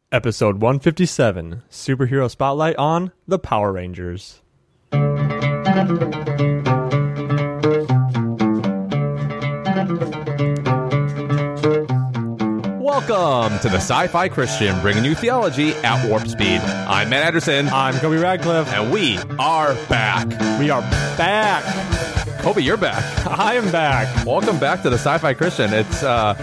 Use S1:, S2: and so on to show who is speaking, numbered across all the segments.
S1: Episode 157, Superhero Spotlight on the Power Rangers.
S2: Welcome to the Sci-Fi Christian, bringing you theology at warp speed. I'm Matt Anderson.
S1: I'm Kobe Radcliffe.
S2: And we are back.
S1: We are back.
S2: Kobe, you're back.
S1: I am back.
S2: Welcome back to the Sci-Fi Christian. It's,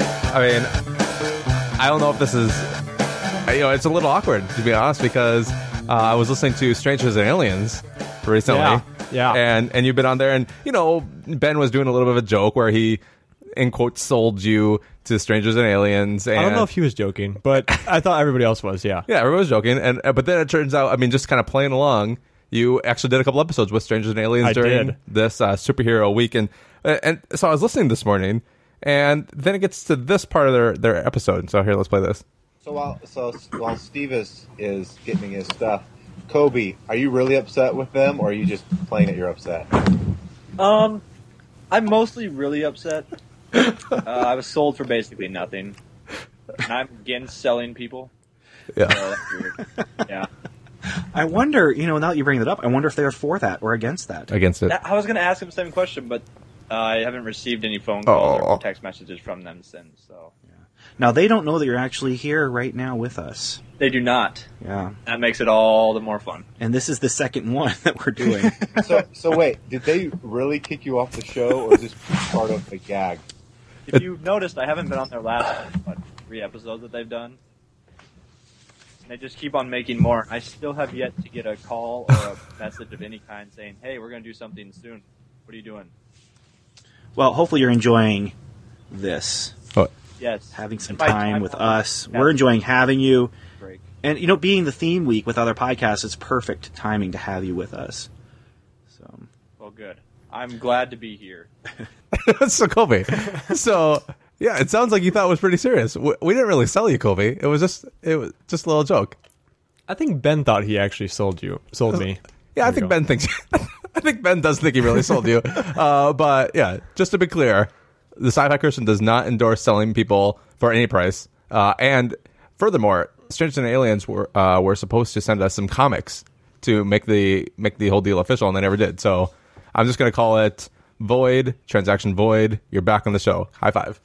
S2: I don't know if this is, it's a little awkward, to be honest, because I was listening to Strangers and Aliens recently.
S1: Yeah.
S2: And you've been on there, and, Ben was doing a little bit of a joke where he, in quotes, sold you to Strangers and Aliens. And
S1: I don't know if he was joking, but I thought everybody else was, yeah.
S2: Yeah, everyone was joking. But then it turns out, just kind of playing along, you actually did a couple episodes with Strangers and Aliens during this superhero week. And so I was listening this morning, and then it gets to this part of their episode. So here, let's play this.
S3: So while Steve is getting his stuff, Kobe, are you really upset with them, or are you just playing that you're upset?
S4: I'm mostly really upset. I was sold for basically nothing. And I'm again selling people.
S2: Yeah.
S4: So that's weird. Yeah.
S5: I wonder, now that you bring that up, I wonder if they're for that or against that.
S2: Against it.
S4: I was going to ask him the same question, but I haven't received any phone calls or text messages from them since. So.
S5: Yeah. Now, they don't know that you're actually here right now with us.
S4: They do not.
S5: Yeah.
S4: That makes it all the more fun.
S5: And this is the second one that we're doing.
S3: So wait, did they really kick you off the show, or is this part of the gag?
S4: If you've noticed, I haven't been on their last 3 episodes that they've done. And they just keep on making more. I still have yet to get a call or a message of any kind saying, hey, we're going to do something soon. What are you doing?
S5: Well, hopefully you're enjoying this.
S2: What?
S4: Yes.
S5: Having some time with us. We're enjoying having you.
S4: Break.
S5: And, being the theme week with other podcasts, it's perfect timing to have you with us. So.
S4: Well, good. I'm glad to be here.
S2: So, Kobe. Yeah, it sounds like you thought it was pretty serious. We didn't really sell you, Kobe. It was just a little joke.
S1: I think Ben thought he actually sold me.
S2: Yeah, I think Ben thinks. I think Ben does think he really sold you. But yeah, just to be clear, the Sci-Fi Christian does not endorse selling people for any price. And furthermore, Strangers and Aliens were supposed to send us some comics to make the whole deal official, and they never did. So I'm just going to call it void, transaction void. You're back on the show. High five.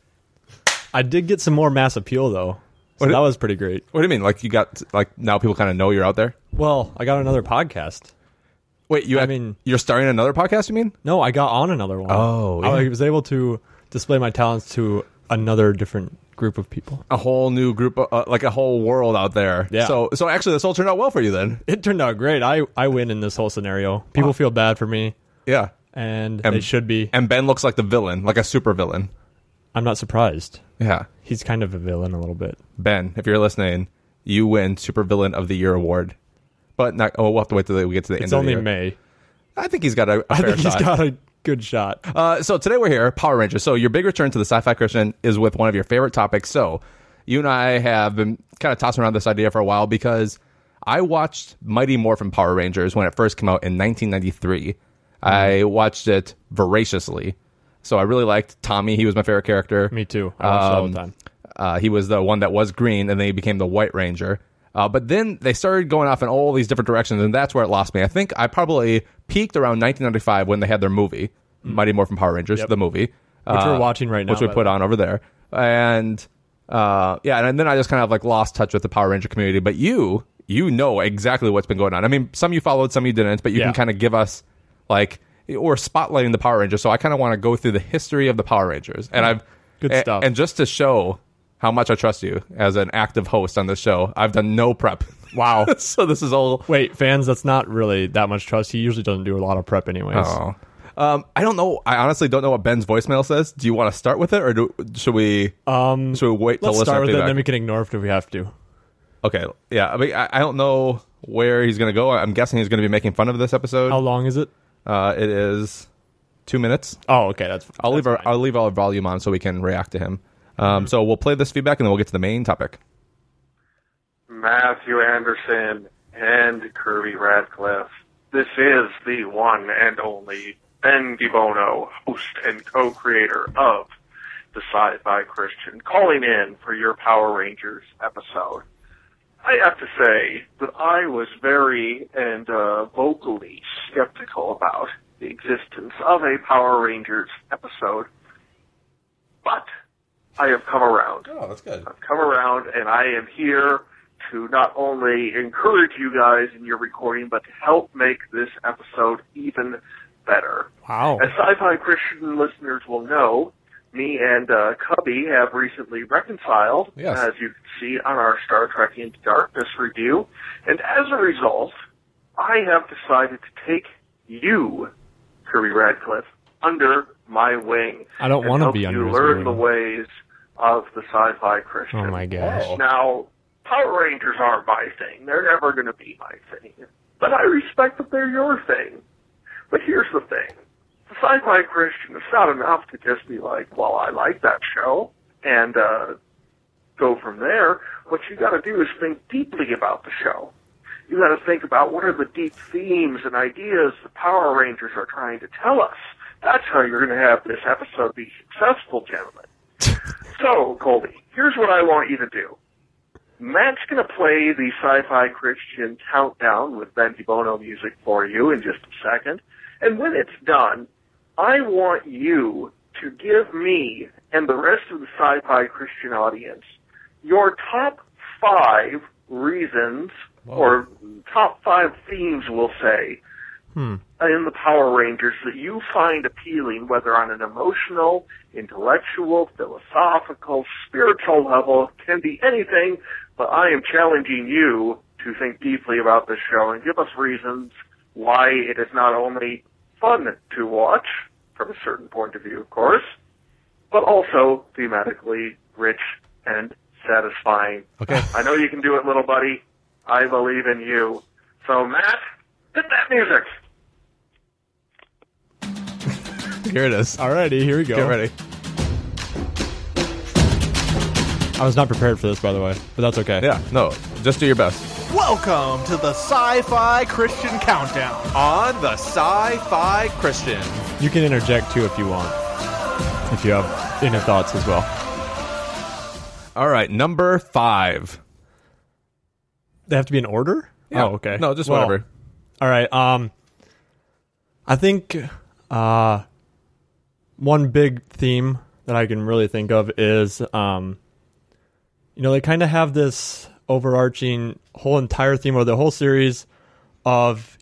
S1: I did get some more mass appeal, though. So that was pretty great.
S2: What do you mean? Like, you got, now people kind of know you're out there?
S1: Well, I got another podcast.
S2: Wait, you're starting another podcast, you mean?
S1: No, I got on another one.
S2: Oh, yeah.
S1: I was able to display my talents to another different group of people.
S2: A whole new group, like a whole world out there.
S1: Yeah.
S2: So actually, this all turned out well for you then.
S1: It turned out great. I win in this whole scenario. People feel bad for me.
S2: Yeah.
S1: And they should be.
S2: And Ben looks like the villain, like a super villain.
S1: I'm not surprised.
S2: Yeah.
S1: He's kind of a villain a little bit.
S2: Ben, if you're listening, you win Super Villain of the Year award. But we'll have to wait till we get to the end of the year.
S1: It's only May.
S2: I think he's got a fair shot.
S1: He's got a good shot.
S2: So today we're here, Power Rangers. So your big return to the Sci-Fi Christian is with one of your favorite topics. So you and I have been kind of tossing around this idea for a while because I watched Mighty Morphin Power Rangers when it first came out in 1993. I watched it voraciously. So I really liked Tommy. He was my favorite character.
S1: Me too. I watched it all the time.
S2: He was the one that was green, and then he became the White Ranger. But then they started going off in all these different directions, and that's where it lost me. I think I probably peaked around 1995 when they had their movie, Mighty Morphin Power Rangers, the movie.
S1: Which we're watching right now.
S2: Which we put on over there. And and then I just kind of lost touch with the Power Ranger community. But you know exactly what's been going on. I mean, some you followed, some you didn't, but you can kind of give us, or spotlighting the Power Rangers. So I kind of want to go through the history of the Power Rangers. And
S1: Good stuff.
S2: And just to show how much I trust you as an active host on this show, I've done no prep.
S1: Wow.
S2: So this is all...
S1: Wait, fans, that's not really that much trust. He usually doesn't do a lot of prep anyways.
S2: Oh. I don't know. I honestly don't know what Ben's voicemail says. Do you want to start with it, or should we wait till
S1: let's
S2: listener
S1: start with
S2: feedback?
S1: it, and then we can ignore it if we have to.
S2: Okay. Yeah. I mean, I don't know where he's going to go. I'm guessing he's going to be making fun of this episode.
S1: How long is it?
S2: It is 2 minutes.
S1: Oh, okay.
S2: I'll leave our volume on so we can react to him. So we'll play this feedback and then we'll get to the main topic.
S6: Matthew Anderson and Kirby Radcliffe. This is the one and only Ben DiBono, host and co-creator of the Sci-Fi Christian, calling in for your Power Rangers episode. I have to say that I was very and vocally skeptical about the existence of a Power Rangers episode, but I have come around.
S2: Oh, that's good.
S6: I've come around, and I am here to not only encourage you guys in your recording, but to help make this episode even better.
S1: Wow.
S6: As Sci-Fi Christian listeners will know, me and Cubby have recently reconciled,
S2: Yes.
S6: as you can see on our Star Trek Into Darkness review, and as a result, I have decided to take you, Kirby Radcliffe, under my wing.
S1: I don't
S6: and
S1: want to
S6: help
S1: be under
S6: you
S1: his
S6: learn
S1: wing.
S6: the ways of the Sci-Fi Christian.
S1: Oh my gosh.
S6: Now, Power Rangers aren't my thing. They're never going to be my thing. But I respect that they're your thing. But here's the thing. The Sci-Fi Christian is not enough to just be like, well, I like that show, and go from there. What you got to do is think deeply about the show. You got to think about what are the deep themes and ideas the Power Rangers are trying to tell us. That's how you're going to have this episode be successful, gentlemen. So, Colby, here's what I want you to do. Matt's going to play the Sci-Fi Christian countdown with Ben DiBono music for you in just a second. And when it's done, I want you to give me and the rest of the Sci-Fi Christian audience your top 5 reasons, or top 5 themes, we'll say, in the Power Rangers that you find appealing, whether on an emotional, intellectual, philosophical, spiritual level. Can be anything, but I am challenging you to think deeply about this show and give us reasons why it is not only fun to watch, from a certain point of view, of course, but also thematically rich and satisfying.
S2: Okay.
S6: I know you can do it, little buddy. I believe in you. So, Matt, hit that music.
S2: Here it is.
S1: Alrighty, here we go.
S2: Get ready.
S1: I was not prepared for this, by the way, but that's okay.
S2: Yeah, no, just do your best.
S7: Welcome to the Sci-Fi Christian Countdown.
S2: On the Sci-Fi Christian.
S1: You can interject too if you want, if you have any thoughts as well.
S2: All right, number 5.
S1: They have to be in order?
S2: Yeah.
S1: Oh, okay.
S2: No, just
S1: Well,
S2: whatever.
S1: All right. I think one big theme that I can really think of is, they kind of have this overarching whole entire theme of the whole series of,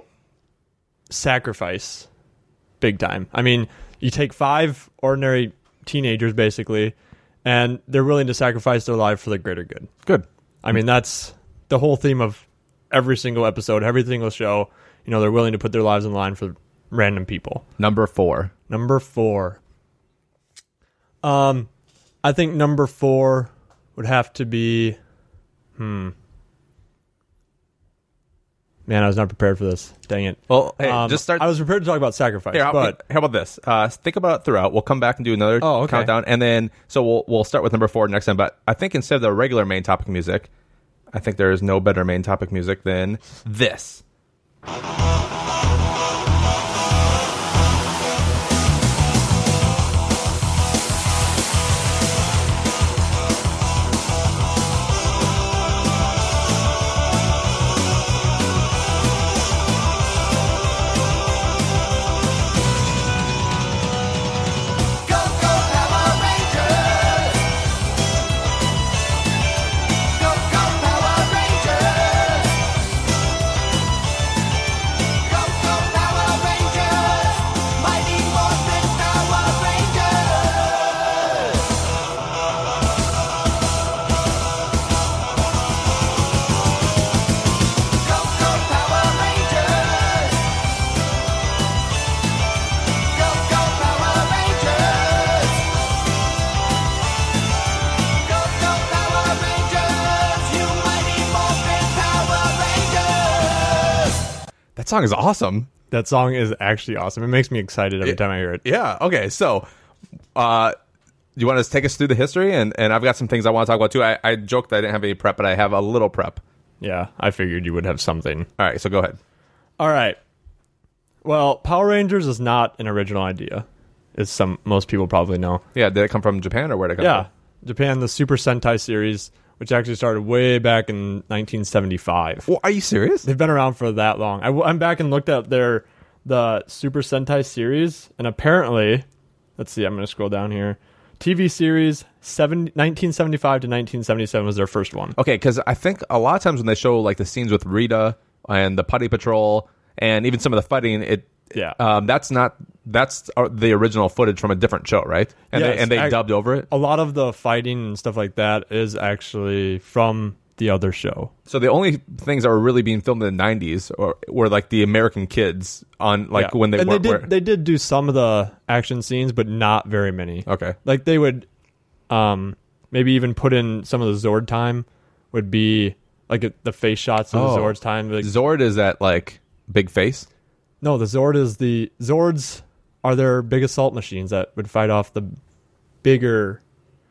S1: sacrifice big time. I mean, you take 5 ordinary teenagers, basically, and they're willing to sacrifice their life for the greater good.
S2: Good.
S1: I mean, that's the whole theme of every single episode, every single show. They're willing to put their lives on the line for random people.
S2: Number 4.
S1: Number 4. I think number 4 would have to be... Man, I was not prepared for this. Dang it.
S2: Well, hey, just start.
S1: I was prepared to talk about sacrifice,
S2: Here,
S1: but...
S2: how about this? Think about it throughout. We'll come back and do another
S1: okay.
S2: countdown, and then we'll start with number 4 next time. But I think instead of the regular main topic music, I think there is no better main topic music than this. That song is awesome.
S1: That song is actually awesome. It makes me excited every time I hear it.
S2: Yeah. Okay. So, you want to take us through the history? And I've got some things I want to talk about too. I joked that I didn't have any prep, but I have a little prep.
S1: Yeah, I figured you would have something.
S2: All right. So go ahead.
S1: All right. Well, Power Rangers is not an original idea, as most people probably know.
S2: Yeah. Did it come from Japan or where did it come from?
S1: Yeah, Japan. The Super Sentai series which actually started way back in 1975.
S2: Well, are you serious?
S1: They've been around for that long. I'm back and looked at the Super Sentai series, and apparently, let's see, I'm going to scroll down here. TV series 1975 to 1977 was their first one.
S2: Okay, because I think a lot of times when they show like the scenes with Rita and the Putty Patrol and even some of the fighting, that's the original footage from a different show, right? And
S1: Yes,
S2: they dubbed over it.
S1: A lot of the fighting and stuff like that is actually from the other show.
S2: So the only things that were really being filmed in the 90s were like the American kids on when they
S1: and
S2: were.
S1: they did do some of the action scenes, but not very many.
S2: Okay.
S1: Like they would maybe even put in some of the Zord time would be like the face shots of the Zord's time. Like,
S2: Zord is that like big face?
S1: no, the Zords are their big assault machines that would fight off the bigger.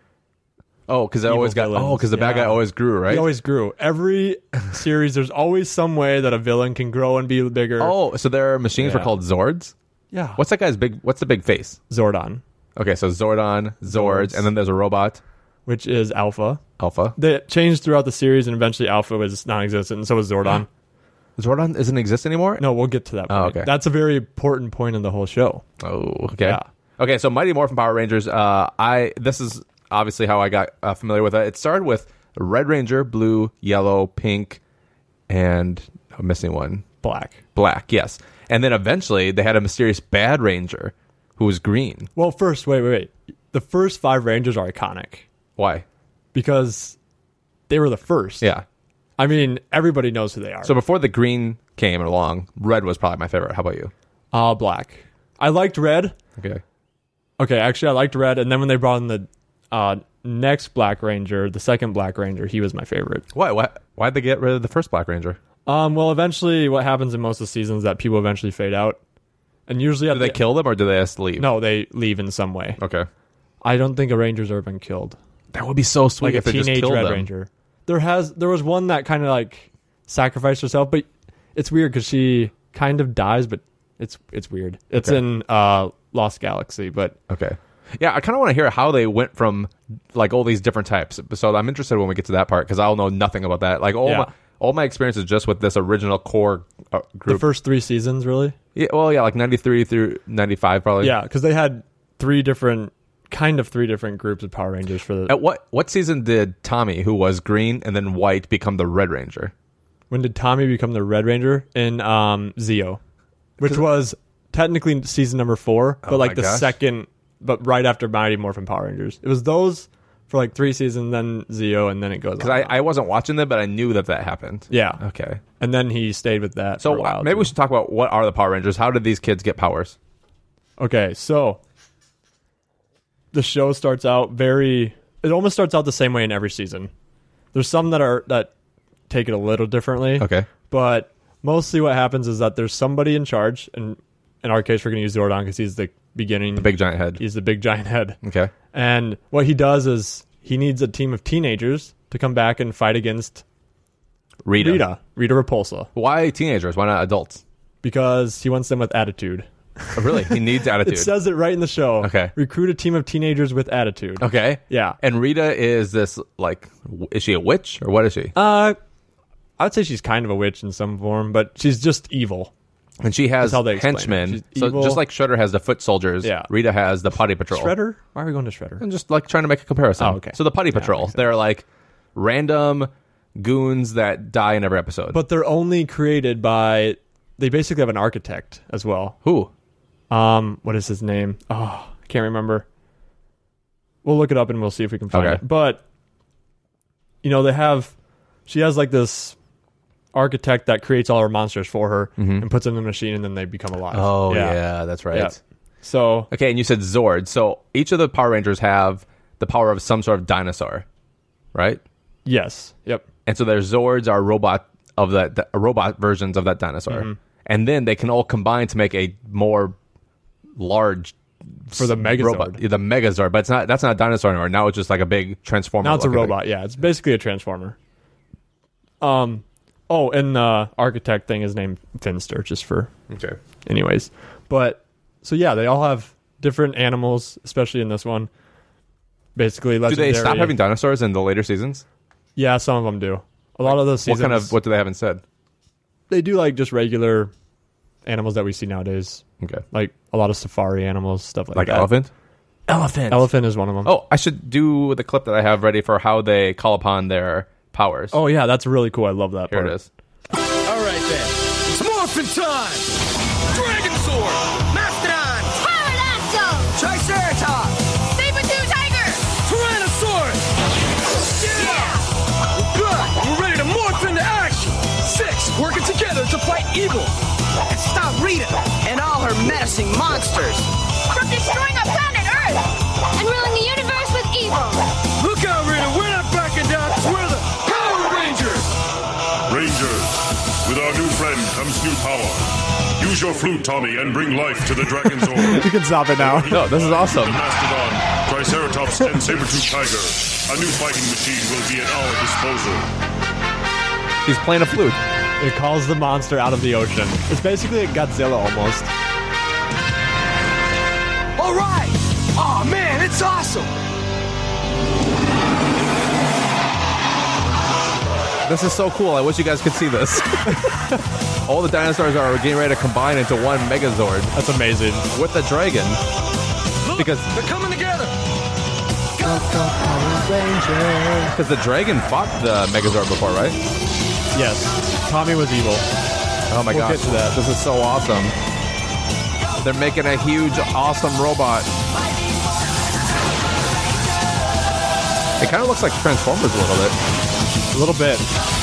S2: Oh, because I
S1: Evil
S2: always got.
S1: villains.
S2: Oh, because the bad guy
S1: Yeah.
S2: always grew, right?
S1: He always grew. Every series, there's always some way that a villain can grow and be bigger.
S2: Oh, so their machines were
S1: Yeah.
S2: called Zords.
S1: yeah.
S2: What's that guy's big? What's the big face?
S1: Zordon,
S2: Okay, so Zordon, Zords, and then there's a robot,
S1: which is Alpha.
S2: Alpha.
S1: They changed throughout the series, and eventually Alpha was non-existent, and so was Zordon.
S2: Zordon doesn't exist anymore.
S1: No, we'll get to that point.
S2: Oh, okay.
S1: That's a very important point in the whole show.
S2: Oh, okay.
S1: Yeah.
S2: Okay, so Mighty Morphin Power Rangers. This is obviously how I got familiar with it. It started with Red Ranger, blue, yellow, pink, and I'm missing one. Black, yes. And then eventually they had a mysterious Bad Ranger who was green.
S1: Well, first, wait. The first 5 Rangers are iconic
S2: Why?
S1: because they were the first.
S2: Yeah.
S1: I mean, everybody knows who they are.
S2: So before the green came along, red was probably my favorite. How about you?
S1: Black. I liked red.
S2: Okay.
S1: Okay, actually, I liked red, and then when they brought in the next Black Ranger, the second Black Ranger, he was my favorite.
S2: Why? Why'd they get rid of the first Black Ranger?
S1: Well, eventually, what happens in most of the seasons is that people eventually fade out, and usually
S2: Do they kill them or do they just leave?
S1: No, they leave in some way.
S2: Okay.
S1: I don't think a Ranger's ever been killed.
S2: That would be so sweet
S1: Like a
S2: if they just
S1: teenage
S2: killed
S1: Red
S2: them.
S1: Ranger. There was one that kind of like sacrificed herself, but it's weird because she kind of dies, but it's weird. It's
S2: Okay.
S1: in Lost Galaxy, but
S2: Okay. Yeah, I kind of want to hear how they went from like all these different types. So I'm interested when we get to that part because I'll know nothing about that. Like all my experience is just with this original core
S1: the
S2: group.
S1: first 3 seasons, really.
S2: Yeah, well, yeah, like 93 through 95 probably.
S1: Yeah, because they had 3 different groups of Power Rangers for the.
S2: At what season did Tommy, who was green and then white, become the Red Ranger?
S1: When did Tommy become the Red Ranger? In Zeo, which was technically season number 4, but
S2: Oh
S1: like
S2: my
S1: the
S2: gosh.
S1: second, but right after Mighty Morphin Power Rangers. It was those for like 3 seasons, then Zeo, and then it goes.
S2: Because
S1: on.
S2: I wasn't watching them, but I knew that happened.
S1: Yeah.
S2: Okay.
S1: And then he stayed with that.
S2: So
S1: for a while,
S2: maybe
S1: too.
S2: we should talk about what are the Power Rangers? How did these kids get powers?
S1: Okay, so the show starts out it almost starts out the same way in every season. There's some that take it a little differently.
S2: Okay.
S1: But mostly what happens is that there's somebody in charge, and in our case we're going to use Zordon because he's the beginning.
S2: The big giant head.
S1: He's the big giant head.
S2: Okay.
S1: And what he does is he needs a team of teenagers to come back and fight against
S2: Rita.
S1: Rita Repulsa,
S2: Why teenagers? Why not adults?
S1: because he wants them with attitude.
S2: Oh, really? He needs attitude.
S1: It says it right in the show.
S2: Okay.
S1: Recruit a team of teenagers with attitude.
S2: Okay.
S1: Yeah.
S2: And Rita is this like, is she a witch or what is she?
S1: I'd say she's kind of a witch in some form, but she's just evil.
S2: And she has
S1: That's how they explain it.
S2: henchmen.
S1: She's
S2: So
S1: evil.
S2: just like Shredder has the foot soldiers,
S1: Yeah.
S2: Rita has the Putty Patrol.
S1: Shredder? Why are we going to Shredder?
S2: I'm just like trying to make a comparison.
S1: Oh, okay.
S2: So the Putty
S1: Yeah,
S2: Patrol,
S1: makes sense.
S2: they're like random goons that die in every episode.
S1: But they're only created by. They basically have an architect as well.
S2: Who?
S1: What is his name? Oh, I can't remember. We'll look it up and we'll see if we can find
S2: Okay.
S1: it. But she has like this architect that creates all her monsters for her and puts them in the machine, and then they become alive.
S2: Mm-hmm. Oh, yeah, that's right.
S1: Yeah. So
S2: Okay, and you said Zord. So each of the Power Rangers have the power of some sort of dinosaur, right?
S1: yes, yep.
S2: And so their Zords are robot versions of that dinosaur.
S1: Mm-hmm.
S2: And then they can all combine to make a more large
S1: For the Megazord.
S2: robot. Yeah, the Megazord, but that's not a dinosaur anymore. Now it's just like a big transformer.
S1: Now it's a
S2: looking thing.
S1: robot. Yeah, it's basically a transformer. And the architect thing is named Finster, just for
S2: Okay.
S1: anyways. But so yeah, they all have different animals, especially in this one. Basically,
S2: Do they
S1: legendary.
S2: stop having dinosaurs in the later seasons?
S1: Yeah, some of them do. A lot of those seasons.
S2: What do they have instead?
S1: They do like just regular animals that we see nowadays.
S2: Okay.
S1: Like a lot of safari animals, stuff like
S2: Like
S1: that.
S2: elephant? Elephant.
S1: Elephant is one of them.
S2: Oh, I should do the clip that I have ready for how they call upon their powers.
S1: Oh yeah, that's really cool. I love that
S2: Here
S1: part.
S2: it is.
S8: All right then. It's morphin' time. Dragon Sword. Mastodon.
S9: Pterodactyl!
S8: Triceratops.
S9: Saber-tooth tiger!
S8: Tyrannosaurus. Yeah. Good. We're ready to morph into action. 6 working together to fight evil.
S10: And stop Rita and all her menacing monsters.
S9: From destroying our planet Earth! And ruling the universe with evil!
S8: Look out, Rita. We're not backing down. 'Cause we're the Power Rangers.
S11: Rangers, with our new friend comes new power. Use your flute, Tommy, and bring life to the Dragon Zord.
S1: You can stop it now.
S2: No, this is awesome.
S11: The Mastodon, Triceratops, and Saber-tooth Tiger. A new fighting machine will be at our disposal.
S2: He's playing a flute.
S1: It calls the monster out of the ocean. It's basically a Godzilla almost.
S8: All right. Oh man, it's awesome.
S2: This is so cool. I wish you guys could see this. All the dinosaurs are getting ready to combine into one Megazord
S1: That's amazing.
S2: with the dragon.
S8: Look,
S2: Because
S8: they're coming together.
S2: because the dragon fought the Megazord before, right?
S1: Yes. Tommy was evil.
S2: Oh my
S1: We'll
S2: gosh.
S1: get to that.
S2: This is so awesome. They're making a huge, awesome robot. It kind of looks like Transformers a little bit.
S1: A little bit.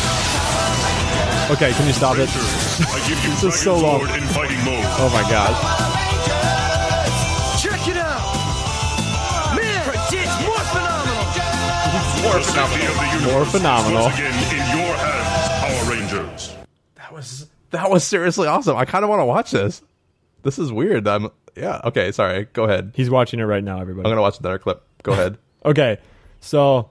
S1: Okay, can you stop it?
S11: I give you
S1: This
S11: Dragon
S1: is so long.
S11: Zord in fighting mode.
S1: Oh my gosh.
S8: Check it out. Man, it's more phenomenal.
S11: The safety of the universe
S1: More phenomenal.
S11: is once again in your hands, Power Rangers.
S2: That was seriously awesome. I kind of want to watch this. This is weird. Yeah. Okay. Sorry. Go ahead.
S1: He's watching it right now,
S2: I'm
S1: everybody.
S2: gonna watch another clip. Go ahead.
S1: Okay, so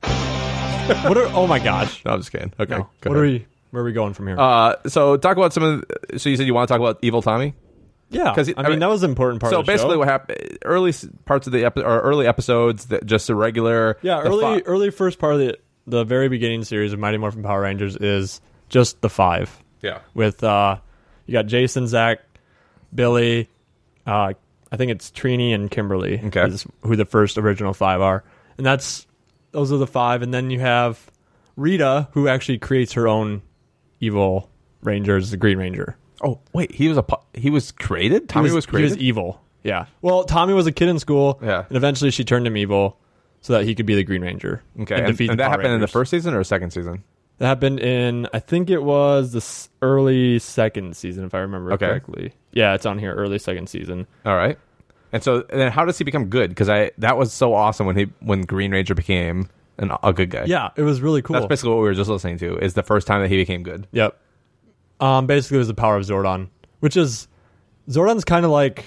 S1: what are? Oh my gosh.
S2: No, I'm just kidding. Okay.
S1: No.
S2: Go
S1: What
S2: ahead.
S1: are we? Where are we going from here?
S2: So talk about some of. So you said you want to talk about Evil Tommy?
S1: yeah,
S2: 'cause
S1: I mean that was an important part.
S2: So
S1: of the
S2: basically,
S1: show.
S2: what happened? Early parts of the or early episodes, that just a regular.
S1: Yeah,
S2: the
S1: early first part of the very beginning series of Mighty Morphin Power Rangers is just the 5.
S2: Yeah.
S1: With you got Jason, Zach, Billy, I think it's Trini and Kimberly.
S2: Okay.
S1: Is who the first original 5 are, and those are the 5, and then you have Rita, who actually creates her own evil Rangers, the Green Ranger.
S2: Oh wait, he was created. Tommy was created.
S1: He was evil. Yeah. Well, Tommy was a kid in school.
S2: Yeah.
S1: And eventually she turned him evil so that he could be the Green Ranger.
S2: Okay,
S1: And, defeat
S2: and
S1: the
S2: that
S1: Power
S2: happened in the
S1: Rangers.
S2: first season or second season?
S1: That happened in, I think it was the early second season, if I remember
S2: Okay.
S1: correctly. Yeah, it's on here, early second season.
S2: All right. And so then, how does he become good? Because that was so awesome when Green Ranger became a good guy.
S1: Yeah, it was really cool.
S2: That's basically what we were just listening to. Is the first time that he became good.
S1: Yep. Basically, it was the power of Zordon, which is Zordon's kind of like,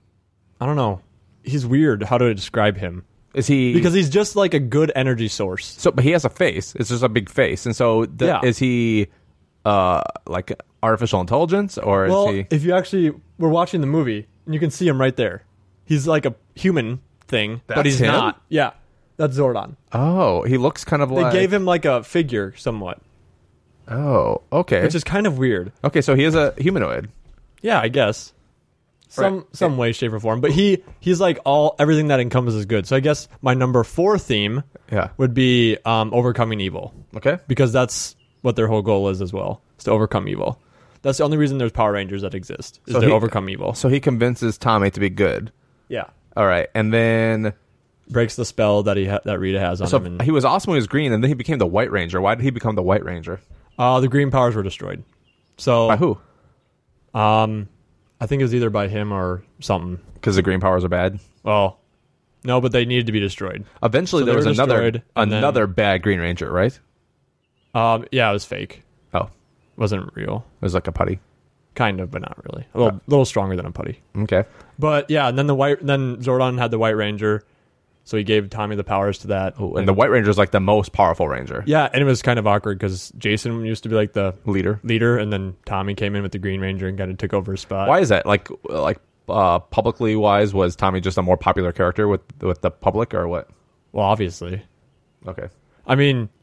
S1: I don't know. He's weird how to describe him.
S2: Is he
S1: Because he's just like a good energy source.
S2: So, but he has a face. It's just a big face, and so
S1: Yeah.
S2: is he like artificial intelligence, or
S1: Well,
S2: is he?
S1: if you actually were watching the movie, and you can see him right there. He's like a human thing, but
S2: That's
S1: he's
S2: him?
S1: not. Yeah, that's Zordon.
S2: Oh, he looks kind of
S1: They
S2: like.
S1: gave him like a figure, somewhat,
S2: Oh, okay.
S1: which is kind of weird.
S2: Okay, so he is a humanoid.
S1: Yeah, I guess. Some way, shape, or form. But he's like everything that encompasses good. So I guess my number 4 theme
S2: Yeah.
S1: would be overcoming evil.
S2: Okay.
S1: Because that's what their whole goal is as well, is to overcome evil. That's the only reason there's Power Rangers that exist, is
S2: So
S1: to
S2: he-
S1: overcome evil.
S2: So he convinces Tommy to be good.
S1: Yeah.
S2: All right, and then
S1: Breaks the spell that that Rita has on
S2: so
S1: him. And,
S2: he was awesome when he was green, and then he became the White Ranger. Why did he become the White Ranger?
S1: the green powers were destroyed. So
S2: By who?
S1: I think it was either by him or something.
S2: Because the green powers are bad.
S1: Well, no, but they needed to be destroyed.
S2: Eventually,
S1: So
S2: there
S1: they
S2: was
S1: were
S2: another
S1: destroyed, and then-
S2: bad Green Ranger, right?
S1: Yeah, it was fake.
S2: Oh, it
S1: Wasn't real.
S2: was like a putty.
S1: Kind of, but not really. A little stronger than a putty.
S2: Okay.
S1: But yeah, and then then Zordon had the White Ranger, so he gave Tommy the powers to that.
S2: Oh, and the White Ranger is like the most powerful Ranger.
S1: Yeah, and it was kind of awkward because Jason used to be like the
S2: Leader.
S1: and then Tommy came in with the Green Ranger and kind of took over his spot.
S2: Why is that? Like publicly wise, was Tommy just a more popular character with the public, or what?
S1: Well, obviously.
S2: Okay.
S1: I mean,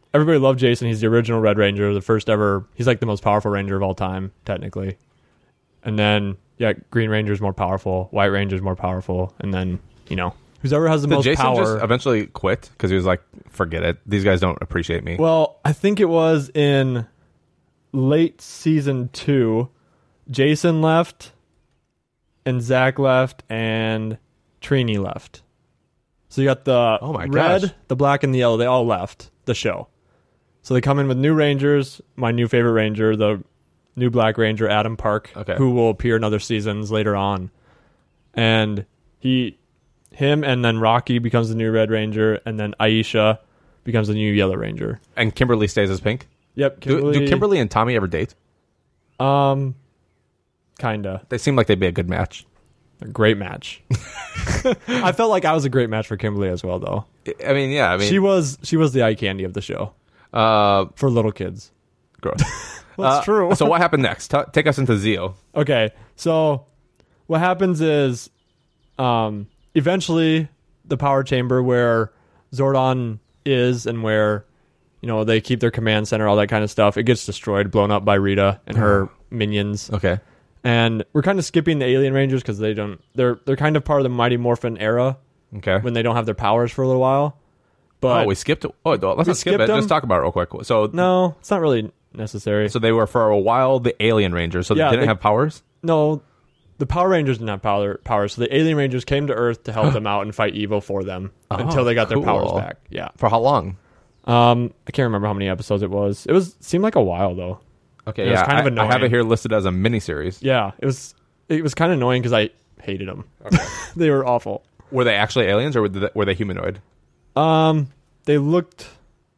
S1: everybody loved Jason. He's the original Red Ranger, the first ever. He's like the most powerful Ranger of all time, technically. And then, Green Ranger's more powerful. White Ranger's more powerful. And then, whoever has the most
S2: Jason
S1: power.
S2: just eventually quit because he was like, forget it. These guys don't appreciate me.
S1: Well, I think it was in late season 2. Jason left, and Zach left, and Trini left. So you got the red,
S2: gosh.
S1: the black, and the yellow. They all left the show. So they come in with new Rangers. My new favorite Ranger, the new Black Ranger, Adam Park, who will appear in other seasons later on. And him and then Rocky becomes the new Red Ranger, and then Aisha becomes the new Yellow Ranger.
S2: And Kimberly stays as Pink?
S1: Yep.
S2: Do Kimberly and Tommy ever date?
S1: Kinda.
S2: They seem like they'd be a good match.
S1: A great match. I felt like I was a great match for Kimberly as well, though.
S2: I mean,
S1: she was the eye candy of the show for little kids.
S2: Gross.
S1: Well, it's true.
S2: So what happened next? Take us into Zeo.
S1: Okay, so what happens is eventually the power chamber where Zordon is and where they keep their command center, all that kind of stuff, it gets destroyed, blown up by Rita and her minions.
S2: Okay.
S1: And we're kind of skipping the Alien Rangers because they're kind of part of the Mighty Morphin era.
S2: Okay.
S1: When they don't have their powers for a little while. But
S2: we skipped it. Oh, let's not skip it.
S1: them.
S2: Just talk about it real quick. So
S1: no, it's not really necessary.
S2: So they were for a while the Alien Rangers. So they didn't have powers?
S1: No, the Power Rangers didn't have powers. So the Alien Rangers came to Earth to help them out and fight evil for them until they got their powers back. Yeah.
S2: For how long?
S1: I can't remember how many episodes it was. Seemed like a while though.
S2: Okay,
S1: it was kind of annoying.
S2: I have it here listed as a miniseries.
S1: Yeah, it was kind of annoying because I hated them. Okay. They were awful.
S2: Were they actually aliens or were they humanoid?
S1: They looked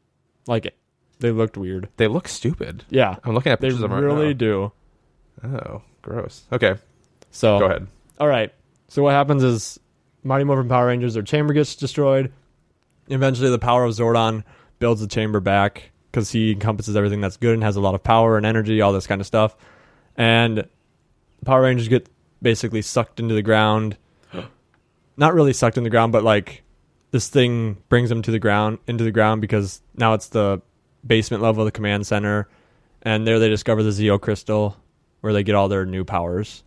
S1: weird.
S2: They look stupid.
S1: Yeah,
S2: I'm looking at pictures of them right now.
S1: They really do.
S2: Oh, gross. Okay,
S1: so
S2: go ahead.
S1: All right. So what happens is Mighty Morphin Power Rangers, their chamber gets destroyed. Eventually, the power of Zordon builds the chamber back because he encompasses everything that's good and has a lot of power and energy, all this kind of stuff. And Power Rangers get basically sucked into the ground. Not really sucked in the ground, but like this thing brings them into the ground because now it's the basement level of the command center. And there they discover the Zeo Crystal where they get all their new powers.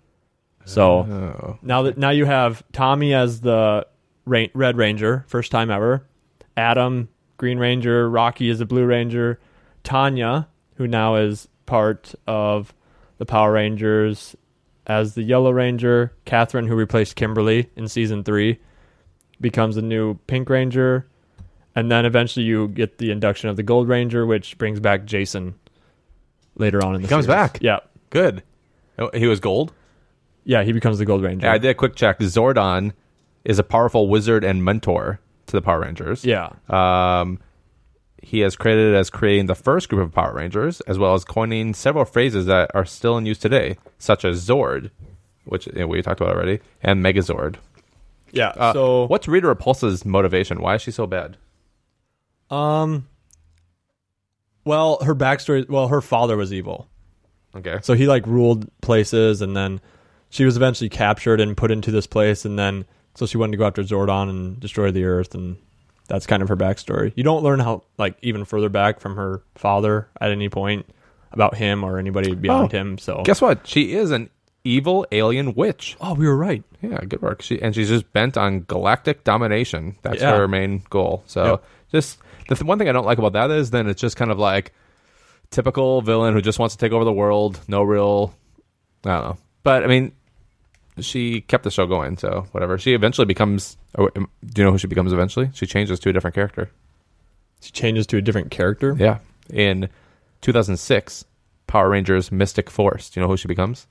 S1: So now you have Tommy as the Red Ranger, first time ever. Adam, Green Ranger. Rocky is the Blue Ranger. Tanya, who now is part of the Power Rangers, as the Yellow Ranger. Catherine, who replaced Kimberly in season 3, becomes the new Pink Ranger. And then eventually you get the induction of the Gold Ranger, which brings back Jason later on in the series.
S2: He comes back?
S1: Yeah.
S2: Good. He was gold?
S1: Yeah, he becomes the Gold Ranger.
S2: Yeah, I did a quick check. Zordon is a powerful wizard and mentor to the Power Rangers.
S1: Yeah.
S2: He is credited as creating the first group of Power Rangers, as well as coining several phrases that are still in use today, such as Zord, which we talked about already, and Megazord.
S1: Yeah. So
S2: what's Rita Repulsa's motivation? Why is she so bad?
S1: Well, her backstory. Well, her father was evil.
S2: Okay.
S1: So he ruled places, and then she was eventually captured and put into this place, and then so she wanted to go after Zordon and destroy the Earth, and that's kind of her backstory. You don't learn how even further back from her father at any point about him or anybody beyond him. So
S2: guess what? She is an evil alien witch.
S1: Oh, we were right.
S2: Yeah, good work. She's just bent on galactic domination. That's her main goal. So just the one thing I don't like about that is then it's just kind of like typical villain who just wants to take over the world. No real, I don't know. But I mean, she kept the show going, so whatever. She eventually becomes. Do you know who she becomes eventually? She changes to a different character.
S1: She changes to a different character?
S2: Yeah. In 2006, Power Rangers Mystic Force. Do you know who she becomes?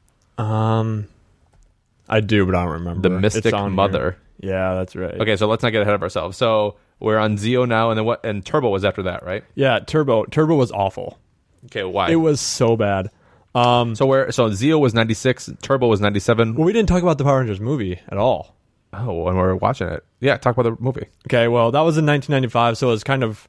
S1: I do, but I don't remember.
S2: The Mystic Mother.
S1: Here. Yeah, that's right.
S2: Okay, so let's not get ahead of ourselves. So we're on Zeo now, and then what? And Turbo was after that, right?
S1: Yeah, Turbo. Turbo was awful.
S2: Okay, why?
S1: It was so bad.
S2: So Zeo was 96, Turbo was 97.
S1: Well, we didn't talk about the Power Rangers movie at all.
S2: Oh, when we're watching it. Yeah, talk about the movie.
S1: Okay, well, that was in 1995, so it was kind of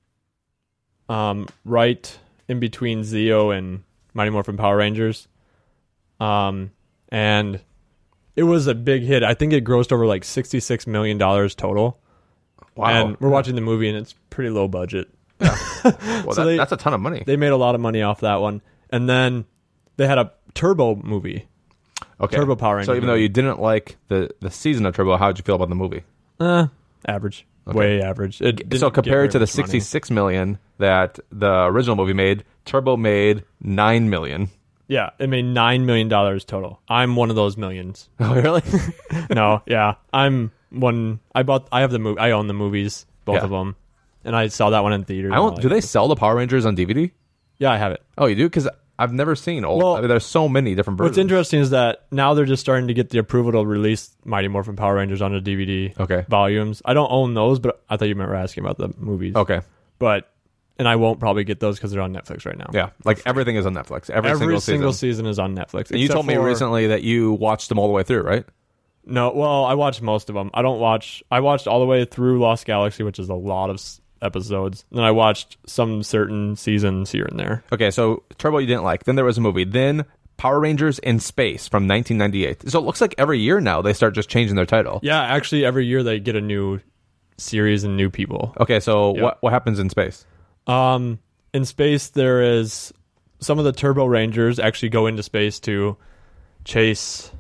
S1: right in between Zeo and Mighty Morphin Power Rangers. And it was a big hit. I think it grossed over $66 million total.
S2: Wow.
S1: And we're watching the movie, and it's pretty low budget.
S2: Well,
S1: So
S2: that's a ton of money.
S1: They made a lot of money off that one. And then they had a Turbo movie.
S2: Okay.
S1: Turbo Power Rangers
S2: So even though
S1: movie.
S2: you didn't like the season of Turbo, how did you feel about the movie?
S1: Average.
S2: Okay.
S1: Way average. It didn't
S2: So
S1: get
S2: compared to
S1: very
S2: the
S1: much money.
S2: $66 million that the original movie made, Turbo made $9 million.
S1: Yeah, it made $9 million total. I'm one of those millions.
S2: Oh, really?
S1: No, yeah. I'm one. I have the movie. I own the movies, both
S2: Yeah.
S1: of them. And I saw that one in theaters.
S2: Do they sell the Power Rangers on DVD?
S1: Yeah, I have it.
S2: Oh, you do? Because I've never seen old.
S1: Well,
S2: I mean, there's so many different versions.
S1: What's interesting is that now they're just starting to get the approval to release Mighty Morphin Power Rangers on the DVD volumes. I don't own those, but I thought you were asking about the movies.
S2: Okay.
S1: And I won't probably get those because they're on Netflix right now.
S2: Yeah, like everything is on Netflix. Every
S1: single season is on Netflix.
S2: And you told me recently that you watched them all the way through, right?
S1: No, well, I watched most of them. I watched all the way through Lost Galaxy, which is a lot of episodes. Then I watched some certain seasons here and there.
S2: Okay, so Turbo you didn't like. Then there was a movie. Then Power Rangers in Space from 1998. So it looks like every year now they start just changing their title.
S1: Yeah, actually every year they get a new series and new people.
S2: Okay, so what happens in space?
S1: In space there is some of the Turbo Rangers actually go into space to chase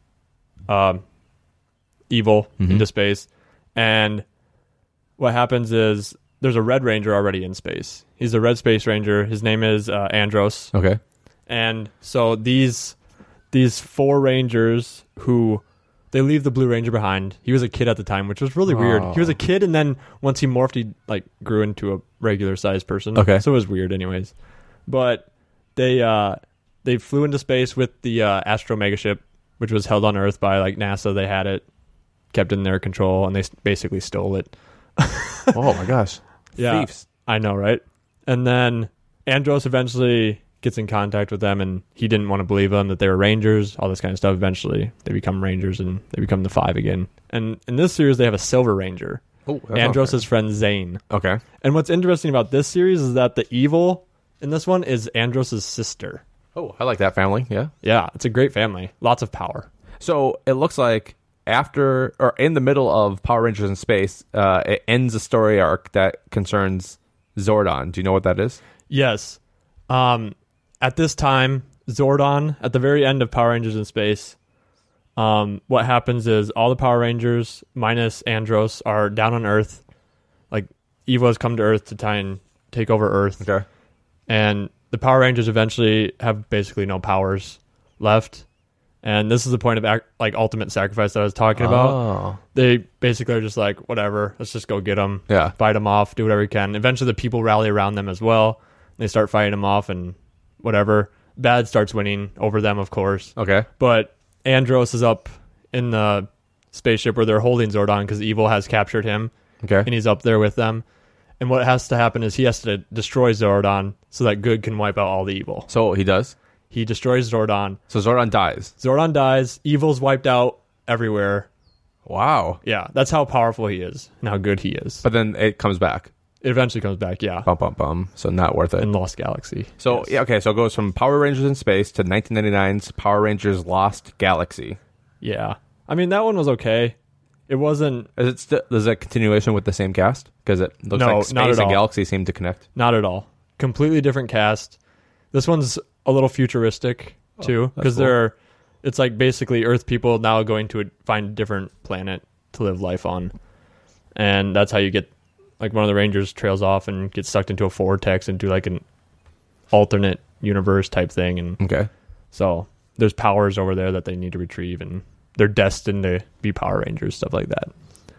S1: evil into space. And what happens is there's a Red Ranger already in space. He's a Red Space Ranger. His name is Andros.
S2: Okay.
S1: And so these 4 Rangers who they leave the Blue Ranger behind. He was a kid at the time, which was really weird. He was a kid, and then once he morphed, he grew into a regular sized person.
S2: Okay.
S1: So it was weird anyways. But they flew into space with the Astro Megaship, which was held on Earth by NASA. They had it, kept in their control, and they basically stole it.
S2: Oh my gosh.
S1: Yeah,
S2: Thieves.
S1: I know, right? And then Andros eventually gets in contact with them, and he didn't want to believe them that they were Rangers, all this kind of stuff. Eventually, they become Rangers, and they become the 5 again. And in this series, they have a Silver Ranger.
S2: Oh,
S1: Andros' friend Zane.
S2: Okay.
S1: And what's interesting about this series is that the evil in this one is Andros' sister.
S2: Oh, I like that family. Yeah.
S1: Yeah, it's a great family. Lots of power.
S2: So it looks like after or in the middle of Power Rangers in Space, it ends a story arc that concerns Zordon. Do you know what that is?
S1: Yes. At this time, Zordon, at the very end of Power Rangers in Space, what happens is all the Power Rangers, minus Andros, are down on Earth. Like, Evo has come to Earth to try and take over Earth.
S2: Okay.
S1: And the Power Rangers eventually have basically no powers left. And this is the point of ultimate sacrifice that I was talking about. They basically are just like, whatever, let's just go get them.
S2: Yeah.
S1: Fight them off, do whatever we can. Eventually the people rally around them as well. They start fighting them off and whatever. Bad starts winning over them, of course.
S2: Okay.
S1: But Andros is up in the spaceship where they're holding Zordon because Evil has captured him.
S2: Okay.
S1: And he's up there with them. And what has to happen is he has to destroy Zordon so that good can wipe out all the evil.
S2: So he does?
S1: He destroys Zordon.
S2: So Zordon dies.
S1: Zordon dies. Evil's wiped out everywhere.
S2: Wow.
S1: Yeah, that's how powerful he is and how good he is.
S2: But then it comes back.
S1: It eventually comes back, yeah.
S2: Bum, bum, bum. So not worth it.
S1: In Lost Galaxy.
S2: So,
S1: yes.
S2: yeah, okay. So it goes from Power Rangers in Space to 1999's Power Rangers Lost Galaxy.
S1: Yeah. I mean, that one was okay. It wasn't...
S2: Is it a continuation with the same cast? Because it looks
S1: No,
S2: like
S1: not
S2: Space
S1: at
S2: and
S1: all.
S2: Galaxy seem to connect.
S1: Not at all. Completely different cast. This one's a little futuristic, too. Because
S2: cool.
S1: it's like basically Earth people now going to find a different planet to live life on. And that's how you get... Like, one of the Rangers trails off and gets sucked into a vortex and do, like, an alternate universe type thing. And
S2: okay.
S1: So there's powers over there that they need to retrieve, and they're destined to be Power Rangers, stuff like that.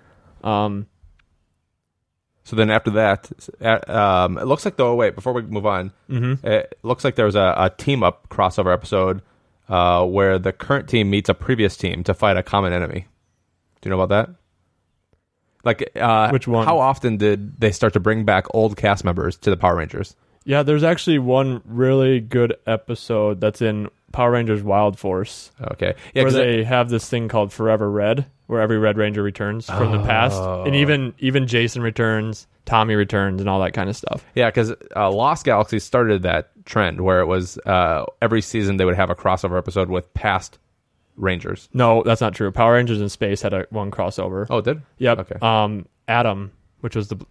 S2: So then after that, it looks like, though, wait, before we move on, it looks like there was a team-up crossover episode where the current team meets a previous team to fight a common enemy. Do you know about that? Like,
S1: which one?
S2: How often did they start to bring back old cast members to the Power Rangers?
S1: Yeah, there's actually one really good episode that's in Power Rangers Wild Force.
S2: Okay. Yeah,
S1: where they have this thing called Forever Red, where every Red Ranger returns from the past. And even Jason returns, Tommy returns, and all that kind of stuff.
S2: Yeah, because Lost Galaxy started that trend where it was every season they would have a crossover episode with past Rangers.
S1: No, that's not true. Power Rangers in Space had one crossover.
S2: Oh, it did?
S1: Yep.
S2: Okay.
S1: Adam, which was the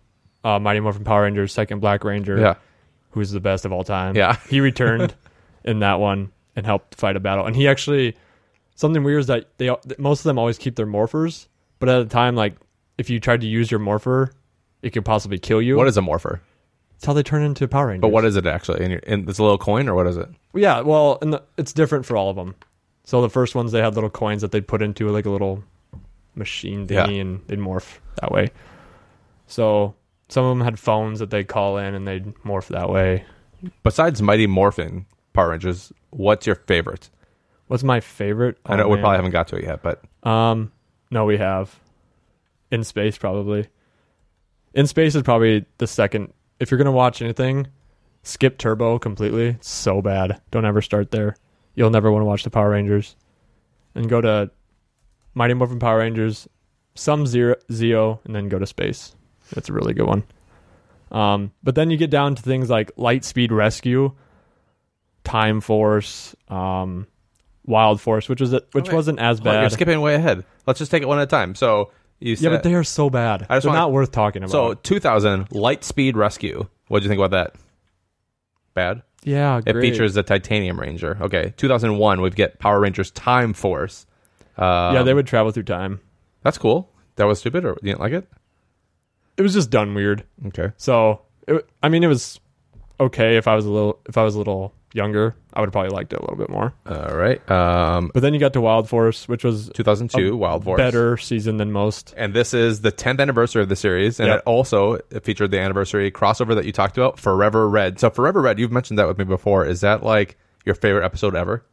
S1: Mighty Morphin Power Rangers, second Black Ranger.
S2: Yeah.
S1: Who's the best of all time.
S2: Yeah.
S1: He returned in that one and helped fight a battle. And he actually, something weird is that most of them always keep their morphers, but at the time, like, if you tried to use your morpher, it could possibly kill you.
S2: What is a morpher?
S1: It's how they turn into Power Rangers.
S2: But what is it actually? In it's a little coin, or what is it?
S1: Yeah, well, it's different for all of them. So the first ones, they had little coins that they'd put into like a little machine thingy, and they'd morph that way. So some of them had phones that they'd call in, and they'd morph that way.
S2: Besides Mighty Morphin Power Rangers, what's your favorite?
S1: What's my favorite?
S2: I know we probably haven't got to it yet, but
S1: no, we have. In Space, probably. In Space is probably the second. If you're gonna watch anything, skip Turbo completely. It's so bad. Don't ever start there. You'll never want to watch the Power Rangers. And go to Mighty Morphin Power Rangers, some Zeo, and then go to Space. That's a really good one. But then you get down to things like Lightspeed Rescue, Time Force, Wild Force, which wasn't as bad.
S2: You're skipping way ahead. Let's just take it one at a time. So you said,
S1: but they are so bad. They're not worth talking about.
S2: So 2000 Lightspeed Rescue. What do you think about that? Bad?
S1: Yeah,
S2: It
S1: great.
S2: features the Titanium Ranger. Okay, 2001 we get Power Rangers Time Force.
S1: Yeah, they would travel through time.
S2: That's cool. That was stupid, or you didn't like it?
S1: It was just done weird.
S2: Okay.
S1: So it was okay if I was a little younger. I would have probably liked it a little bit more.
S2: All right.
S1: But then you got to Wild Force, which was
S2: 2002 Wild Force.
S1: Better season than most.
S2: And this is the 10th anniversary of the series, and it featured the anniversary crossover that you talked about, Forever Red. So Forever Red, you've mentioned that with me before. Is that like your favorite episode ever?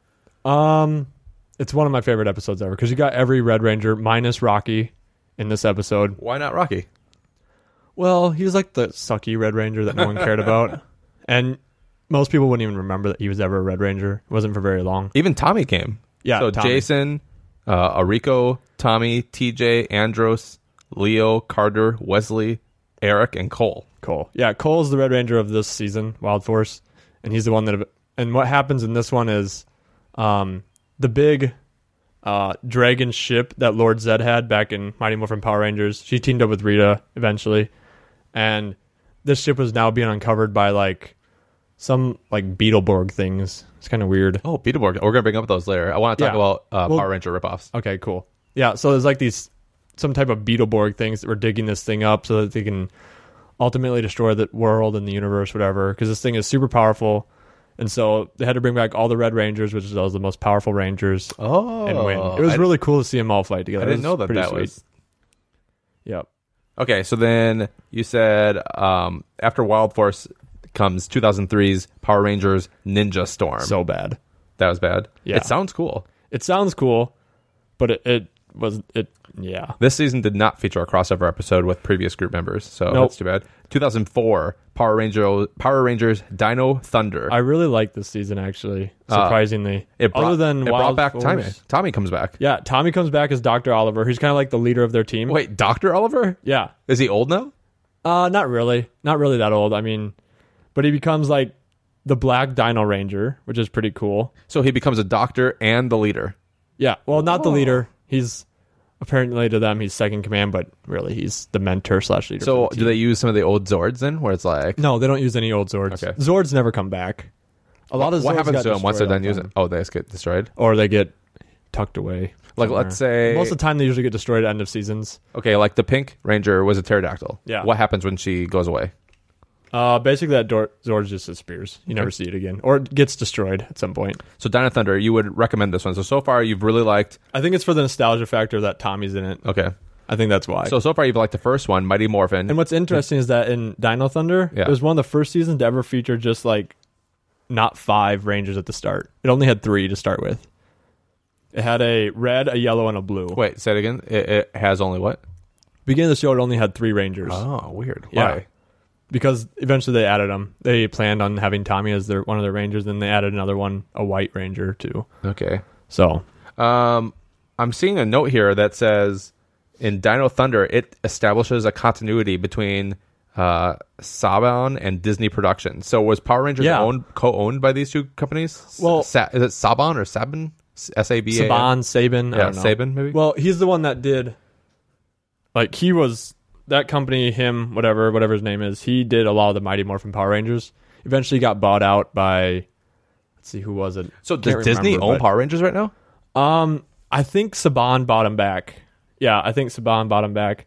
S1: It's one of my favorite episodes ever because you got every Red Ranger minus Rocky in this episode.
S2: Why not Rocky?
S1: Well, he was like the sucky Red Ranger that no one cared about. And most people wouldn't even remember that he was ever a Red Ranger. It wasn't for very long.
S2: Even Tommy came.
S1: Yeah,
S2: So
S1: Tommy.
S2: Jason, Ariko, Tommy, TJ, Andros, Leo, Carter, Wesley, Eric, and Cole.
S1: Cole. Yeah, Cole's the Red Ranger of this season, Wild Force. And he's the one that... And what happens in this one is the big dragon ship that Lord Zed had back in Mighty Morphin Power Rangers. She teamed up with Rita eventually. And this ship was now being uncovered by like some like Beetleborg things. It's kind of weird.
S2: Oh, Beetleborg. We're going to bring up those later. I want to talk about Power Ranger ripoffs.
S1: Okay, cool. Yeah, so there's like some type of Beetleborg things that were digging this thing up so that they can ultimately destroy the world and the universe, whatever, because this thing is super powerful. And so they had to bring back all the Red Rangers, which is those the most powerful Rangers, and win. It was really cool to see them all fight together.
S2: I didn't know that was...
S1: Yep.
S2: Okay, so then you said after Wild Force comes 2003's Power Rangers Ninja Storm.
S1: So bad.
S2: That was bad?
S1: Yeah.
S2: It sounds cool.
S1: It sounds cool, but it yeah.
S2: This season did not feature a crossover episode with previous group members, so that's too bad. 2004 Power Rangers Dino Thunder.
S1: I really like this season, actually, surprisingly.
S2: It brought back
S1: Force,
S2: Tommy. Tommy comes back.
S1: Yeah, Tommy comes back as Dr. Oliver. He's kind of like the leader of their team.
S2: Wait, Dr. Oliver?
S1: Yeah.
S2: Is he old now?
S1: Not really. Not really that old. I mean, but he becomes like the Black Dino Ranger, which is pretty cool.
S2: So he becomes a doctor and the leader.
S1: Yeah. Well, not the leader. He's apparently to them he's second command, but really he's the mentor / leader.
S2: So do they use some of the old Zords then, where it's like...
S1: No, they don't use any old Zords. Okay. Zords never come back. A lot of
S2: what
S1: Zords
S2: happens to them once they're done
S1: using?
S2: using? Oh, they just get destroyed,
S1: or they get tucked away.
S2: Like
S1: somewhere.
S2: let's say
S1: most of the time they usually get destroyed at end of seasons.
S2: Okay, like the Pink Ranger was a pterodactyl.
S1: Yeah.
S2: What happens when she goes away?
S1: Basically that Zord just disappears. You never see it again, or it gets destroyed at some point.
S2: So Dino Thunder, you would recommend this one. So far you've really liked...
S1: I think it's for the nostalgia factor that Tommy's in it.
S2: Okay.
S1: I think that's why.
S2: So far you've liked the first one, Mighty Morphin.
S1: And what's interesting is that in Dino Thunder, it was one of the first seasons to ever feature just like not 5 Rangers at the start. It only had 3 to start with. It had a red, a yellow, and a blue.
S2: Wait, say it again. It has only what?
S1: Beginning of the show, it only had 3 Rangers.
S2: Oh, weird.
S1: Yeah.
S2: Why?
S1: Because eventually they added them. They planned on having Tommy as one of their Rangers, then they added another one, a White Ranger, too.
S2: Okay.
S1: So,
S2: I'm seeing a note here that says in Dino Thunder, it establishes a continuity between Saban and Disney Productions. So was Power Rangers co-owned by these two companies?
S1: Well,
S2: is it Saban or Saban?
S1: Saban, Saban.
S2: Yeah, Saban maybe.
S1: Well, he's the one that did. Like he was that company, whatever his name is, he did a lot of the Mighty Morphin Power Rangers. Eventually got bought out by, let's see, who was it?
S2: So does Disney own Power Rangers right now?
S1: I think Saban bought him back. Yeah, I think Saban bought him back.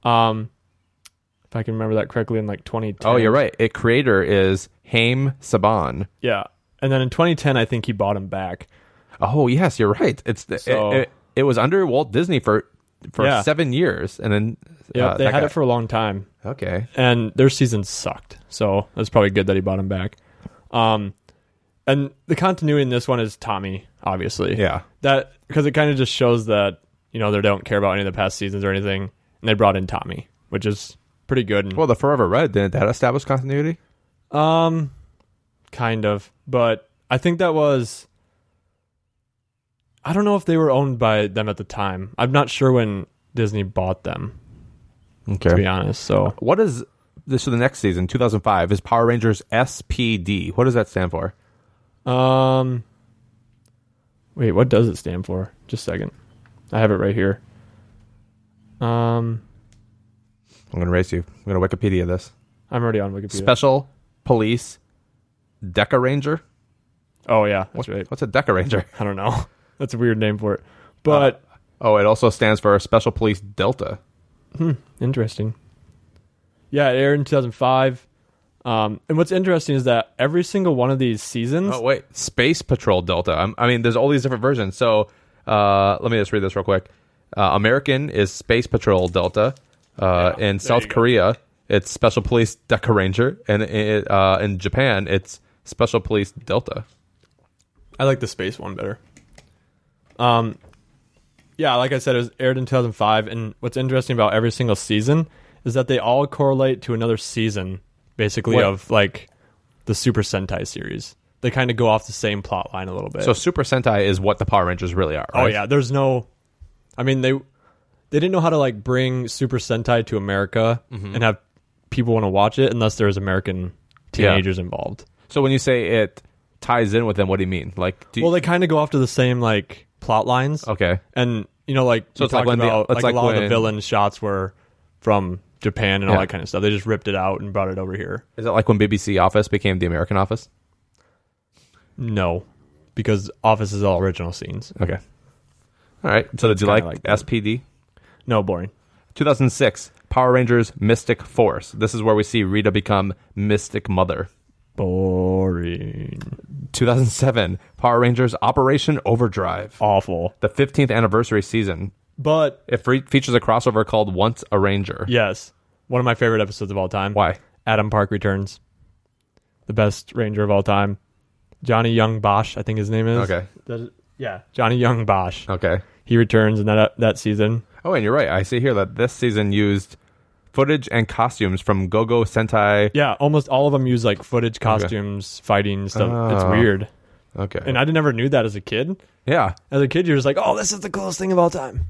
S1: If I can remember that correctly, in like 2010.
S2: Oh, you're right. Its creator is Haim Saban.
S1: Yeah, and then in 2010, I think he bought him back.
S2: Oh, yes, you're right. It was under Walt Disney for 7 years, and then
S1: they had it for a long time.
S2: Okay,
S1: and their season sucked, so that's probably good that he bought him back. And the continuity in this one is Tommy, obviously.
S2: Yeah,
S1: that because it kind of just shows that they don't care about any of the past seasons or anything, and they brought in Tommy, which is pretty good. And,
S2: well, the Forever Red, didn't that establish continuity?
S1: Kind of, but I think that was. I don't know if they were owned by them at the time. I'm not sure when Disney bought them.
S2: Okay,
S1: to be honest. So
S2: what is this for the next season? 2005 is Power Rangers SPD. What does that stand for?
S1: Wait, what does it stand for? Just a second. I have it right here.
S2: I'm going to race you. I'm going to Wikipedia this.
S1: I'm already on Wikipedia.
S2: Special Police Deca Ranger.
S1: Oh yeah, that's right.
S2: What's a Deca Ranger?
S1: I don't know. That's a weird name for it. But
S2: it also stands for Special Police Delta.
S1: Interesting. Yeah, it aired in 2005. And what's interesting is that every single one of these seasons...
S2: Oh, wait. Space Patrol Delta. I mean, there's all these different versions. So, let me just read this real quick. American is Space Patrol Delta. In South Korea, it's Special Police Deca Ranger. And in Japan, it's Special Police Delta.
S1: I like the space one better. Yeah, like I said, it was aired in 2005. And what's interesting about every single season is that they all correlate to another season, basically, of like the Super Sentai series. They kind of go off the same plot line a little bit.
S2: So Super Sentai is what the Power Rangers really are, right?
S1: Oh yeah, there's no... I mean, they didn't know how to like bring Super Sentai to America and have people want to watch it unless there's American teenagers involved.
S2: So when you say it ties in with them, what do you mean? Like,
S1: well, they kind of go off to the same like plot lines.
S2: Okay,
S1: and like
S2: so it's like when
S1: about, a lot of the villain shots were from Japan and all that kind of stuff. They just ripped it out and brought it over here.
S2: Is it like when BBC Office became the American Office?
S1: No, because Office is all original scenes.
S2: Okay. All right. So did you like SPD?
S1: No, boring.
S2: 2006, Power Rangers Mystic Force. This is where we see Rita become Mystic Mother.
S1: Boring.
S2: 2007, Power Rangers Operation Overdrive.
S1: Awful.
S2: The 15th anniversary season.
S1: But
S2: it features a crossover called Once a Ranger.
S1: Yes. One of my favorite episodes of all time.
S2: Why?
S1: Adam Park returns. The best Ranger of all time. Johnny Young Bosch, I think his name is.
S2: Okay.
S1: Yeah, Johnny Young Bosch.
S2: Okay.
S1: He returns in that season.
S2: Oh, and you're right. I see here that this season used footage and costumes from Go-Go Sentai.
S1: Yeah, almost all of them use like footage, costumes, fighting stuff. It's weird.
S2: Okay.
S1: And I never knew that as a kid.
S2: Yeah.
S1: As a kid, you're just like, oh, this is the coolest thing of all time.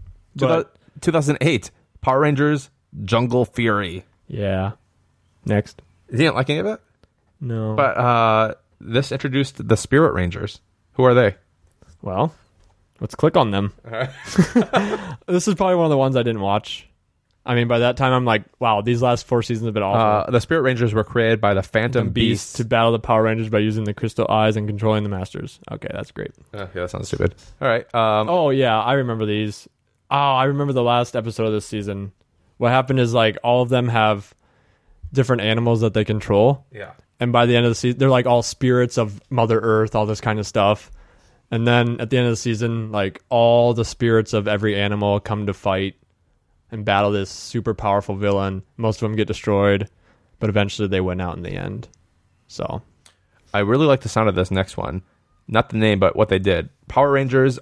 S2: 2008, Power Rangers Jungle Fury.
S1: Yeah. Next.
S2: You didn't like any of it?
S1: No.
S2: But this introduced the Spirit Rangers. Who are they?
S1: Well, let's click on them.
S2: All right.
S1: This is probably one of the ones I didn't watch. I mean, by that time, I'm like, wow, these last 4 seasons have been awful.
S2: The Spirit Rangers were created by the Phantom Beasts
S1: to battle the Power Rangers by using the crystal eyes and controlling the Masters. Okay, that's great.
S2: Yeah, that sounds stupid. All right.
S1: Oh, yeah, I remember these. Oh, I remember the last episode of this season. What happened is, like, all of them have different animals that they control.
S2: Yeah.
S1: And by the end of the season, they're, like, all spirits of Mother Earth, all this kind of stuff. And then at the end of the season, like, all the spirits of every animal come to fight and battle this super powerful villain. Most of them get destroyed, but eventually they win out in the end. So,
S2: I really like the sound of this next one. Not the name, but what they did. Power Rangers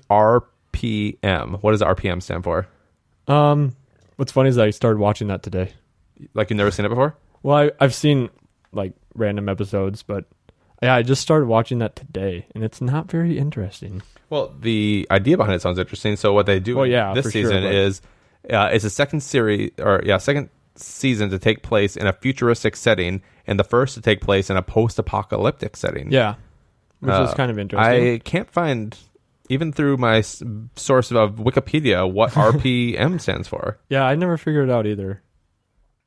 S2: RPM. What does RPM stand for?
S1: What's funny is I started watching that today.
S2: Like, you've never seen it before?
S1: Well, I've seen, like, random episodes, but yeah, I just started watching that today, and it's not very interesting.
S2: Well, the idea behind it sounds interesting. So what they do this season is it's a second season to take place in a futuristic setting, and the first to take place in a post-apocalyptic setting.
S1: Yeah, which is kind of interesting.
S2: I can't find, even through my source of Wikipedia, what RPM stands for.
S1: Yeah, I never figured it out either.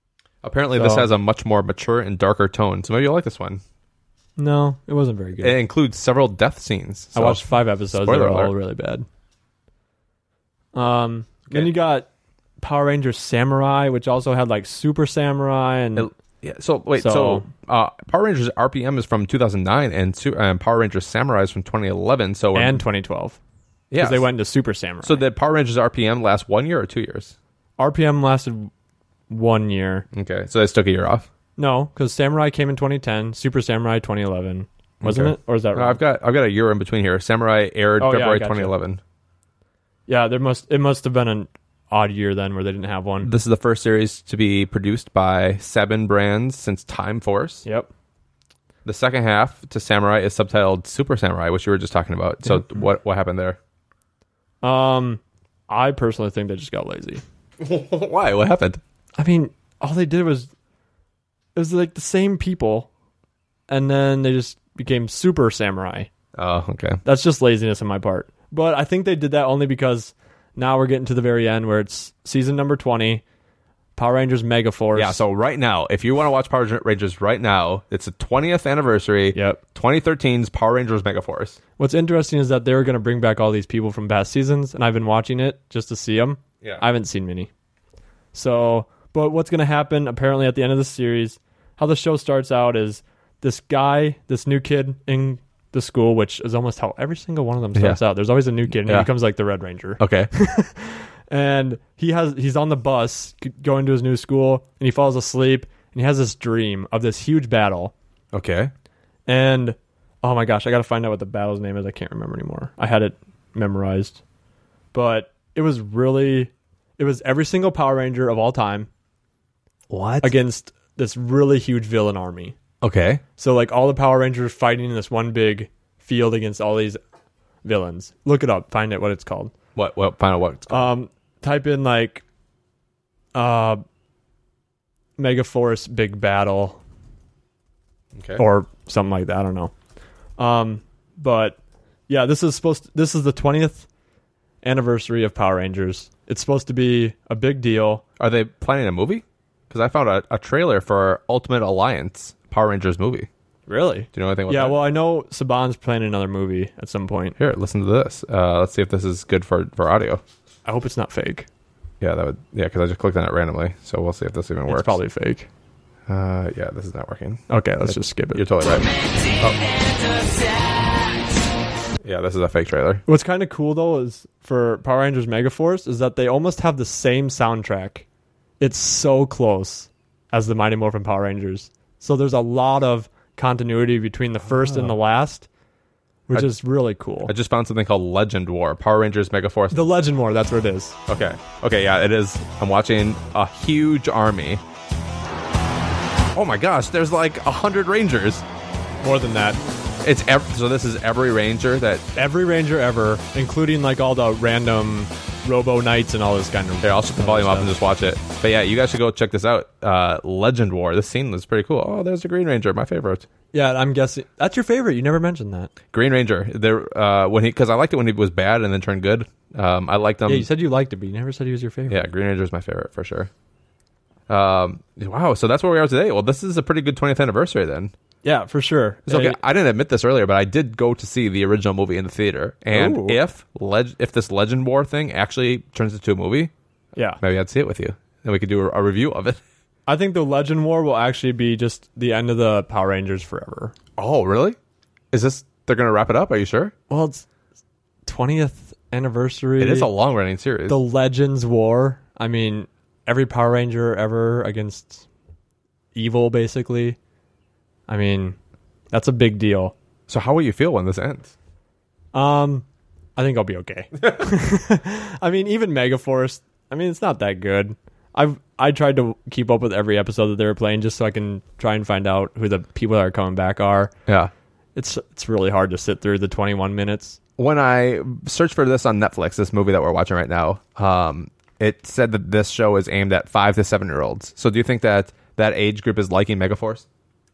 S2: Apparently, this has a much more mature and darker tone, so maybe you'll like this one.
S1: No, it wasn't very good.
S2: It includes several death scenes.
S1: I watched 5 episodes. They were all really bad. Then you got Power Rangers Samurai, which also had like Super Samurai and
S2: So Power Rangers RPM is from 2009 and Power Rangers Samurai is from 2011. So
S1: and 2012.
S2: Yeah,
S1: because they went into Super Samurai.
S2: So did Power Rangers RPM last 1 year or 2 years?
S1: RPM lasted 1 year.
S2: Okay, so they took a year off.
S1: No, because Samurai came in 2010, Super Samurai 2011, wasn't it? Or is that wrong?
S2: I've got a year in between here. Samurai aired February 2011.
S1: Yeah, it must have been an odd year then where they didn't have one.
S2: This is the first series to be produced by Saban Brands since Time Force.
S1: Yep.
S2: The second half to Samurai is subtitled Super Samurai, which you were just talking about. So what happened there?
S1: I personally think they just got lazy.
S2: Why? What happened?
S1: I mean, all they did was it was like the same people, and then they just became Super Samurai.
S2: Oh, okay.
S1: That's just laziness on my part. But I think they did that only because now we're getting to the very end where it's season number 20, Power Rangers Megaforce.
S2: Yeah, so right now, if you want to watch Power Rangers right now, it's the 20th anniversary.
S1: Yep.
S2: 2013's Power Rangers Megaforce.
S1: What's interesting is that they were going to bring back all these people from past seasons, and I've been watching it just to see them.
S2: Yeah.
S1: I haven't seen many. So, but what's going to happen apparently at the end of the series, how the show starts out is this new kid in the school, which is almost how every single one of them starts out. There's always a new kid, and he becomes like the Red Ranger.
S2: Okay.
S1: And he's on the bus going to his new school, and he falls asleep, and he has this dream of this huge battle.
S2: Okay.
S1: And, oh my gosh, I got to find out what the battle's name is. I can't remember anymore. I had it memorized. But it was every single Power Ranger of all time.
S2: What?
S1: Against this really huge villain army.
S2: Okay.
S1: So like all the Power Rangers fighting in this one big field against all these villains. Look it up. Find out what it's called.
S2: What? Find out what it's called.
S1: Type in like Megaforce Big Battle.
S2: Okay.
S1: Or something like that. I don't know. But yeah, this is the 20th anniversary of Power Rangers. It's supposed to be a big deal.
S2: Are they planning a movie? Because I found a trailer for Ultimate Alliance Power Rangers movie.
S1: Really?
S2: Do you know anything about that?
S1: Yeah, well, I know Saban's planning another movie at some point.
S2: Here, listen to this. Let's see if this is good for audio.
S1: I hope it's not fake.
S2: Yeah, because I just clicked on it randomly. So we'll see if this even works.
S1: It's probably fake.
S2: Yeah, this is not working.
S1: Okay, let's just skip it.
S2: You're totally right. Yeah, this is a fake trailer.
S1: What's kind of cool, though, is for Power Rangers Megaforce, is that they almost have the same soundtrack. It's so close as the Mighty Morphin Power Rangers. So there's a lot of continuity between the first and the last, which is really cool.
S2: I just found something called Legend War, Power Rangers Megaforce.
S1: The Legend War, that's what it is.
S2: Okay, yeah, it is. I'm watching a huge army. Oh my gosh, there's like 100 Rangers.
S1: More than that.
S2: So this is every Ranger
S1: ever, including like all the random Robo Knights and all this kind of.
S2: Here, I'll shut the volume up and just watch it. But yeah, you guys should go check this out. Legend War. This scene was pretty cool. Oh, there's the Green Ranger, my favorite.
S1: Yeah, I'm guessing that's your favorite. You never mentioned that.
S2: Green Ranger. There, because I liked it when he was bad and then turned good. I liked him.
S1: Yeah, you said you liked it, but you never said he was your favorite.
S2: Yeah, Green Ranger is my favorite for sure. Wow, so that's where we are today. Well, this is a pretty good 20th anniversary then.
S1: Yeah, for sure.
S2: So, okay, I didn't admit this earlier, but I did go to see the original movie in the theater. And if this Legend War thing actually turns into a movie, maybe I'd see it with you. And we could do a review of it.
S1: I think the Legend War will actually be just the end of the Power Rangers forever.
S2: Oh, really? Is this, they're going to wrap it up? Are you sure?
S1: Well, it's 20th anniversary.
S2: It is a long-running series.
S1: The Legends War. I mean, every Power Ranger ever against evil, basically. I mean, that's a big deal.
S2: So how will you feel when this ends?
S1: I think I'll be okay. I mean, even Megaforce, I mean, it's not that good. I tried to keep up with every episode that they were playing just so I can try and find out who the people that are coming back are.
S2: Yeah.
S1: It's really hard to sit through the 21 minutes.
S2: When I searched for this on Netflix, this movie that we're watching right now, it said that this show is aimed at 5 to 7 year olds. So do you think that age group is liking Megaforce?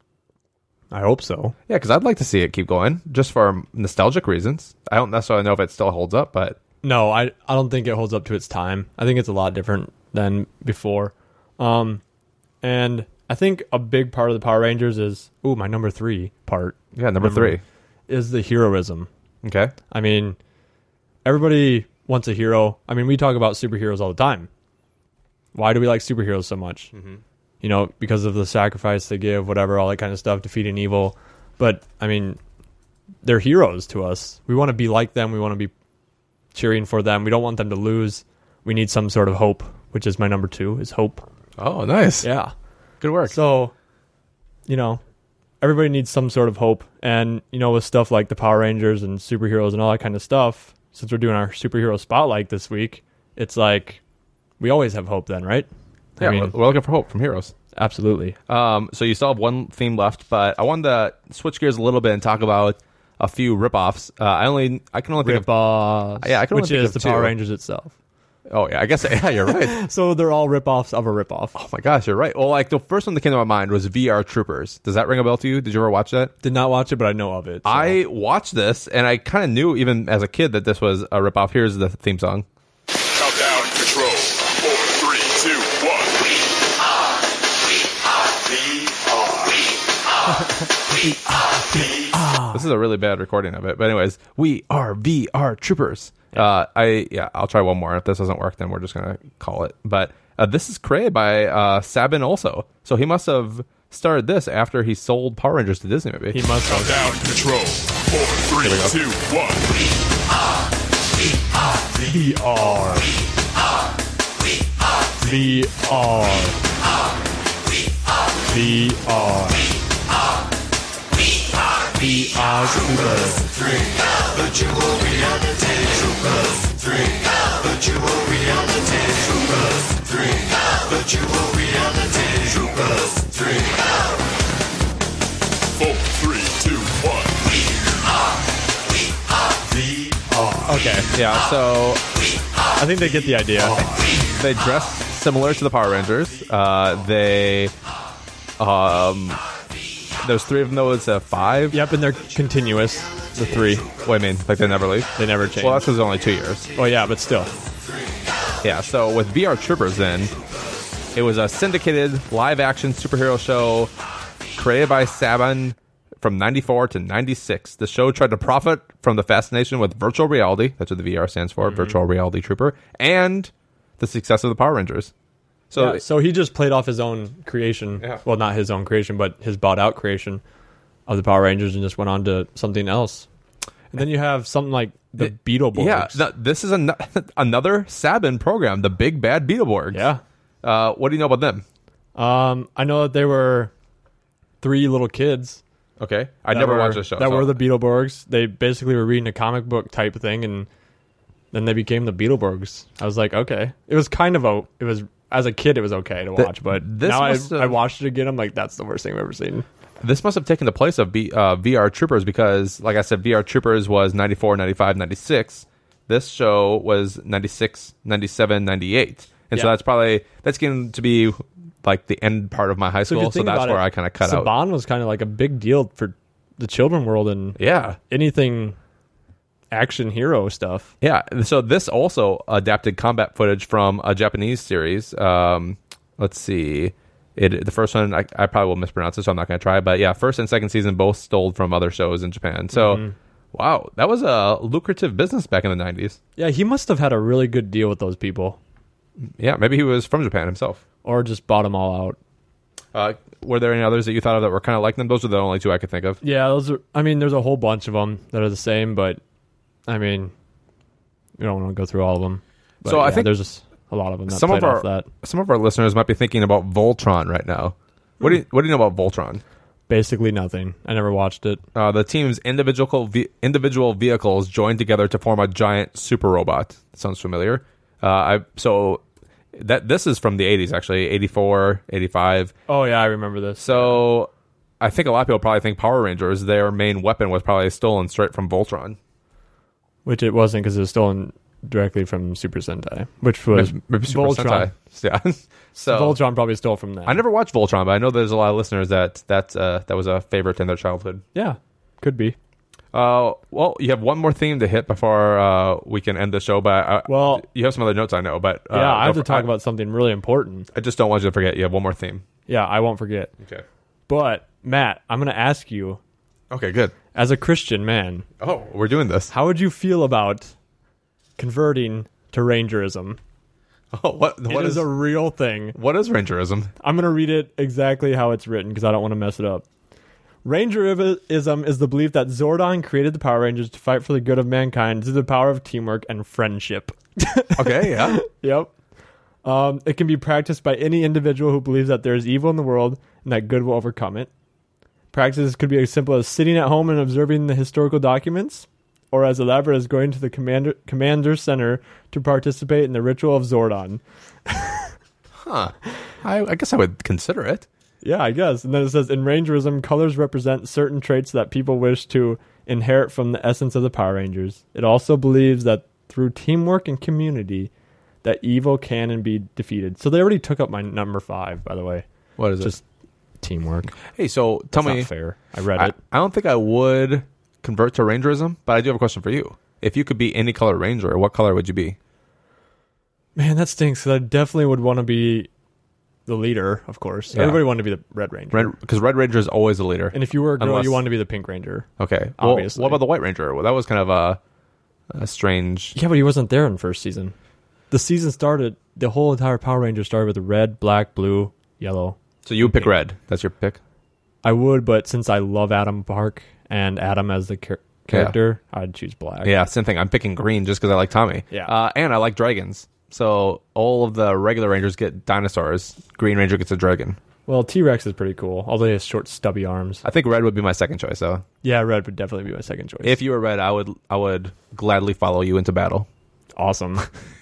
S1: I hope so.
S2: Yeah, because I'd like to see it keep going, just for nostalgic reasons. I don't necessarily know if it still holds up, but...
S1: No, I don't think it holds up to its time. I think it's a lot different than before. And I think a big part of the Power Rangers is my number 3 part.
S2: Yeah, number 3
S1: is the heroism.
S2: Okay.
S1: I mean, everybody wants a hero. I mean, we talk about superheroes all the time. Why do we like superheroes so much? You know, because of the sacrifice they give, whatever, all that kind of stuff, defeating evil. But, I mean, they're heroes to us. We want to be like them. We want to be cheering for them. We don't want them to lose. We need some sort of hope, which is my number 2, is hope.
S2: Oh, nice.
S1: Yeah.
S2: Good work.
S1: So, you know, everybody needs some sort of hope. And, you know, with stuff like the Power Rangers and superheroes and all that kind of stuff, since we're doing our superhero spotlight this week, it's like we always have hope then, right?
S2: Yeah,
S1: I mean,
S2: we're looking for hope from heroes.
S1: Absolutely.
S2: So you still have one theme left, but I wanted to switch gears a little bit and talk about a few ripoffs. I can only think
S1: rip-offs.
S2: Yeah, I can only
S1: which
S2: think
S1: is
S2: of
S1: the
S2: 2.
S1: Power Rangers itself.
S2: Oh yeah, I guess you're right.
S1: So they're all ripoffs of a ripoff.
S2: Oh my gosh, you're right. Well, like the first one that came to my mind was VR Troopers. Does that ring a bell to you? Did you ever watch that?
S1: Did not watch it, but I know of it. So.
S2: I watched this, and I kind of knew even as a kid that this was a ripoff. Here's the theme song.
S11: Countdown control. 4, 3, 2, 1.
S2: This is a really bad recording of it, but anyways, we are VR Troopers. I'll try one more. If this doesn't work, then we're just gonna call it. But this is created by Saban also, so he must have started this after he sold Power Rangers to Disney. Maybe
S1: he must have.
S11: Countdown control. 4, 3, 2, 1.
S1: VR. VR Troopers.
S8: Virtual reality troopers. 3 virtual reality troopers. 3 virtual reality troopers. 3
S11: 4, 3, 2, 1.
S1: Okay.
S2: Yeah, so
S1: I think they get the idea.
S2: they dress similar to the Power Rangers. There's 3 of them, though. It's 5.
S1: Yep, and they're continuous. The 3.
S2: What do you mean? Like they never leave?
S1: They never change.
S2: Well, that's because it's only 2 years.
S1: Oh yeah, but still.
S2: Yeah, so with VR Troopers then, it was a syndicated live-action superhero show created by Saban from 94 to 96. The show tried to profit from the fascination with virtual reality, that's what the VR stands for, Virtual Reality Trooper, and the success of the Power Rangers.
S1: So he just played off his own creation.
S2: Yeah.
S1: Well, not his own creation, but his bought-out creation of the Power Rangers and just went on to something else. And then you have something like the Beetleborgs.
S2: Yeah, this is another Saban program, the Big Bad Beetleborgs.
S1: Yeah.
S2: What do you know about them?
S1: I know that they were 3 little kids.
S2: Okay. I never watched this show.
S1: That were the Beetleborgs. They basically were reading a comic book type thing, and then they became the Beetleborgs. I was like, okay. It was kind of as a kid, it was okay to watch, but now I watched it again. I'm like, that's the worst thing I've ever seen.
S2: This must have taken the place of VR Troopers because, like I said, VR Troopers was 94, 95, 96. This show was 96, 97, 98. And so that's getting to be like the end part of my high school. So that's where I kind of cut out.
S1: Saban was kind of like a big deal for the children world and anything action hero stuff.
S2: Yeah. So this also adapted combat footage from a Japanese series. Let's see. The first one, I probably will mispronounce it, so I'm not going to try. But yeah, first and second season both stole from other shows in Japan. So, wow, that was a lucrative business back in the 90s.
S1: Yeah, he must have had a really good deal with those people.
S2: Yeah, maybe he was from Japan himself.
S1: Or just bought them all
S2: out. Were there any others that you thought of that were kind of like them? Those are the only 2 I could think of.
S1: Yeah, there's a whole bunch of them that are the same, but, I mean, you don't want to go through all of them. But
S2: so I think
S1: there's just a lot of them that played off that.
S2: Some of our listeners might be thinking about Voltron right now. What do you know about Voltron?
S1: Basically nothing. I never watched it.
S2: The team's individual vehicles joined together to form a giant super robot. Sounds familiar. This is from the 80s, actually, 84, 85.
S1: Oh, yeah, I remember this.
S2: So I think a lot of people probably think Power Rangers, their main weapon was probably stolen straight from Voltron.
S1: Which it wasn't, because it was stolen directly from Super Sentai, which was
S2: maybe Super
S1: Voltron.
S2: Sentai. Yeah. So
S1: Voltron probably stole from that.
S2: I never watched Voltron, but I know there's a lot of listeners that was a favorite in their childhood.
S1: Yeah, could be.
S2: Well, you have one more theme to hit before we can end the show, but you have some other notes I know. But
S1: I have to talk about something really important.
S2: I just don't want you to forget. You have one more theme.
S1: Yeah, I won't forget.
S2: Okay.
S1: But, Matt, I'm going to ask you,
S2: Okay, good.
S1: as a Christian man,
S2: Oh, we're doing this.
S1: how would you feel about converting to Rangerism?
S2: Oh, what
S1: It is a real thing.
S2: what is Rangerism?
S1: I'm going to read it exactly how it's written because I don't want to mess it up. Rangerism is the belief that Zordon created the Power Rangers to fight for the good of mankind through the power of teamwork and friendship.
S2: Okay, yeah.
S1: Yep. It can be practiced by any individual who believes that there is evil in the world and that good will overcome it. Practices could be as simple as sitting at home and observing the historical documents, or as elaborate as going to the commander center to participate in the ritual of Zordon.
S2: Huh. I guess I would consider it.
S1: Yeah, I guess. And then it says, in Rangerism, colors represent certain traits that people wish to inherit from the essence of the Power Rangers. It also believes that through teamwork and community, that evil can and be defeated. So they already took up my number 5, by the way.
S2: What is
S1: Just teamwork.
S2: Hey, so tell
S1: That's
S2: me.
S1: not fair. I read it.
S2: I don't think I would convert to Rangerism, but I do have a question for you. If you could be any color Ranger, what color would you be?
S1: Man, that stinks. 'Cause I definitely would want to be the leader, of course.
S2: Yeah.
S1: Everybody wanted to be the Red Ranger.
S2: Because Red Ranger is always the leader.
S1: And if you were a girl,
S2: Unless-
S1: you wanted to be the Pink Ranger.
S2: Okay. Well,
S1: Obviously.
S2: what about the White Ranger? Well, that was kind of a strange.
S1: Yeah, but he wasn't there in the first season. The season started, the whole entire Power Ranger started with red, black, blue, yellow.
S2: So you would pick red. That's your pick?
S1: I would, but since I love Adam Park and Adam as the character, I'd choose black.
S2: Yeah, same thing. I'm picking green just because I like Tommy.
S1: Yeah.
S2: And I like dragons. So all of the regular Rangers get dinosaurs. Green Ranger gets a dragon.
S1: Well, T-Rex is pretty cool, although he has short, stubby arms.
S2: I think red would be my second choice, though.
S1: Yeah, red would definitely be my second choice.
S2: If you were red, I would gladly follow you into battle.
S1: Awesome.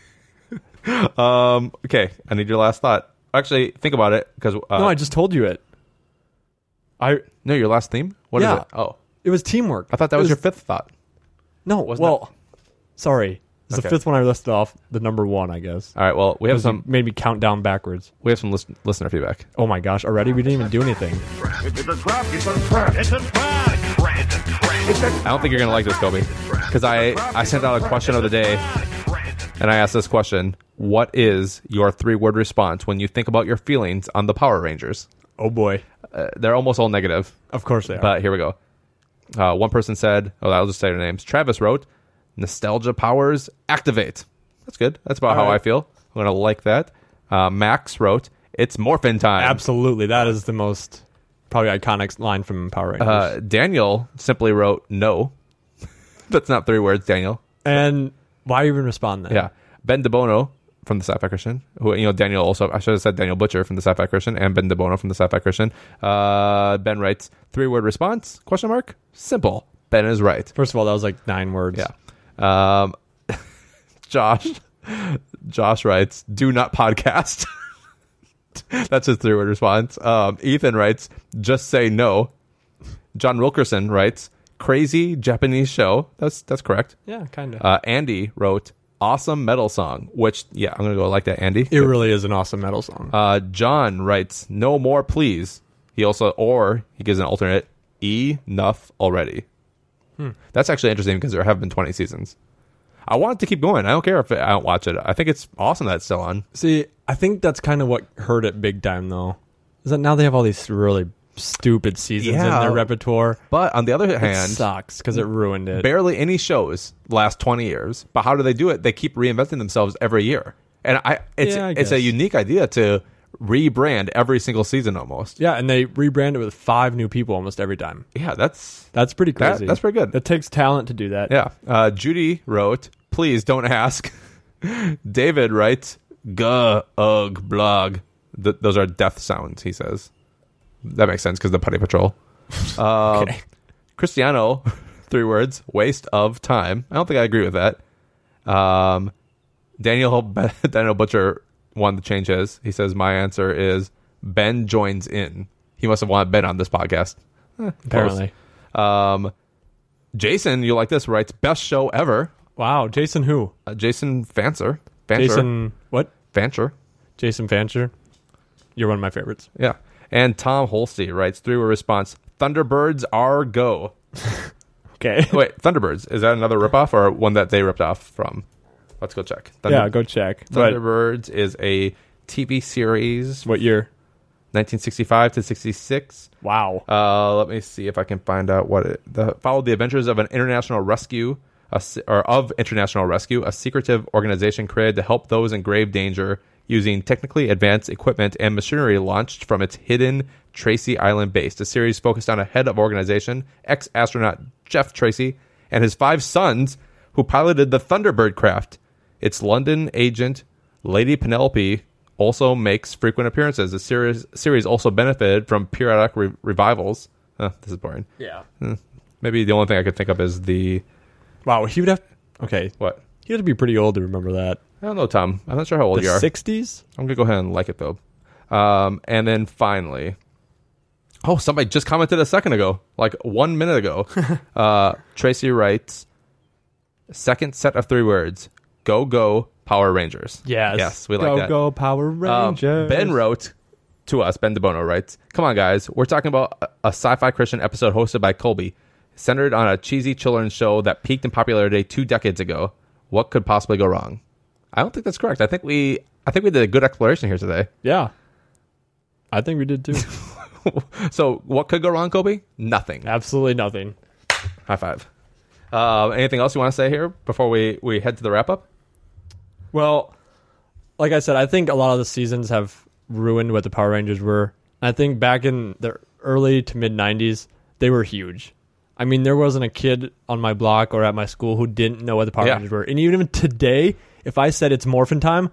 S2: Okay, I need your last thought. Actually, think about it because
S1: no, I just told you it.
S2: No, your last theme. What is
S1: Yeah.
S2: it? Oh,
S1: It was teamwork.
S2: I thought that was your fifth thought.
S1: No,
S2: Wasn't
S1: sorry. It's
S2: Okay.
S1: the fifth one I listed off, the number 1, I guess.
S2: All right. Well, we have
S1: 'Cause you
S2: some.
S1: made me count down backwards.
S2: We have some listener feedback.
S1: Oh my gosh, already? We didn't even do anything.
S11: It's a trap, it's a trap, it's a trap.
S2: I don't think you're gonna like this, Kobe, because I sent out a question of the day, and I asked this question: what is your 3-word response when you think about your feelings on the Power Rangers?
S1: Oh boy.
S2: They're almost all negative.
S1: Of course they are.
S2: But here we go. One person said, I'll just say their names. Travis wrote, nostalgia powers activate. That's good. That's about
S1: All
S2: how
S1: right.
S2: I feel. I'm going to like that. Max wrote, it's morphin time.
S1: Absolutely. That is the most probably iconic line from Power Rangers.
S2: Daniel simply wrote, no. That's not 3 words, Daniel.
S1: And why even respond then?
S2: Yeah. Ben DeBono from the Sci-Fi Christian, who, Daniel also, I should have said Daniel Butcher from the Sci-Fi Christian, and Ben DeBono from the Sci-Fi Christian. Ben writes, 3-word response, ? Simple. Ben is right.
S1: First of all, that was like 9 words.
S2: Yeah. Josh writes, do not podcast. That's his 3-word response. Ethan writes, just say no. John Wilkerson writes, crazy Japanese show. That's correct.
S1: Yeah, kind of.
S2: Andy wrote, awesome metal song, which, yeah, I'm going to go like that, Andy.
S1: It really is an awesome metal song.
S2: John writes, no more, please. He gives an alternate, enough already. That's actually interesting because there have been 20 seasons. I want it to keep going. I don't care if I don't watch it. I think it's awesome that it's still on.
S1: See, I think that's kind of what hurt it big time, though. Is that now they have all these really stupid seasons in their repertoire.
S2: But on the other hand,
S1: it sucks because it ruined it.
S2: Barely any shows last 20 years. But how do they do it? They keep reinventing themselves every year. And it's a unique idea to rebrand every single season almost.
S1: Yeah, and they rebrand it with 5 new people almost every time.
S2: Yeah, that's
S1: pretty crazy.
S2: That's pretty good.
S1: It takes talent to do that.
S2: Yeah. Judy wrote, please don't ask. David writes, blog. Those are death sounds, he says. That makes sense because the Putty Patrol.
S1: Okay.
S2: Cristiano, 3 words, waste of time. I don't think I agree with that. Daniel Butcher wanted to change his. He says, my answer is Ben joins in. He must have wanted Ben on this podcast.
S1: Apparently.
S2: Jason, you like this, writes, best show ever.
S1: Wow. Jason who?
S2: Jason Fancher.
S1: Jason what?
S2: Fancher.
S1: Jason Fancher. You're one of my favorites.
S2: Yeah. And Tom Holsey writes, 3-word response, Thunderbirds are go.
S1: Okay.
S2: Wait, Thunderbirds. Is that another ripoff or one that they ripped off from? Let's go check.
S1: Yeah, go check.
S2: Thunderbirds is a TV series.
S1: What year?
S2: 1965 to 66.
S1: Wow.
S2: Let me see if I can find out what it followed the adventures of an international rescue, a secretive organization created to help those in grave danger using technically advanced equipment and machinery launched from its hidden Tracy Island base. The series focused on a head of organization, ex-astronaut Jeff Tracy, and his 5 sons who piloted the Thunderbird craft. Its London agent, Lady Penelope, also makes frequent appearances. The series also benefited from periodic revivals. This is boring.
S1: Yeah.
S2: Maybe the only thing I could think of is the...
S1: Wow, he would have... Okay.
S2: What?
S1: He had to be pretty old to remember that.
S2: I don't know, Tom. I'm not sure how old you are.
S1: 60s?
S2: I'm going to go ahead and like it, though. And then finally... Oh, somebody just commented a second ago, like 1 minute ago. Tracy writes, second set of 3 words. Go, Power Rangers.
S1: Yes,
S2: we like that.
S1: Go, Power Rangers.
S2: Ben wrote to us, Ben DeBono writes, come on, guys. We're talking about a sci-fi Christian episode hosted by Colby, centered on a cheesy children's show that peaked in popularity 2 decades ago. What could possibly go wrong? I don't think that's correct. I think we did a good exploration here today.
S1: Yeah. I think we did too.
S2: So what could go wrong, Colby? Nothing.
S1: Absolutely nothing.
S2: High five. Anything else you want to say here before we head to the wrap-up?
S1: Well, like I said, I think a lot of the seasons have ruined what the Power Rangers were. I think back in the early to mid-90s, they were huge. I mean, there wasn't a kid on my block or at my school who didn't know what the Power Rangers were. And even today, if I said it's morphin' time,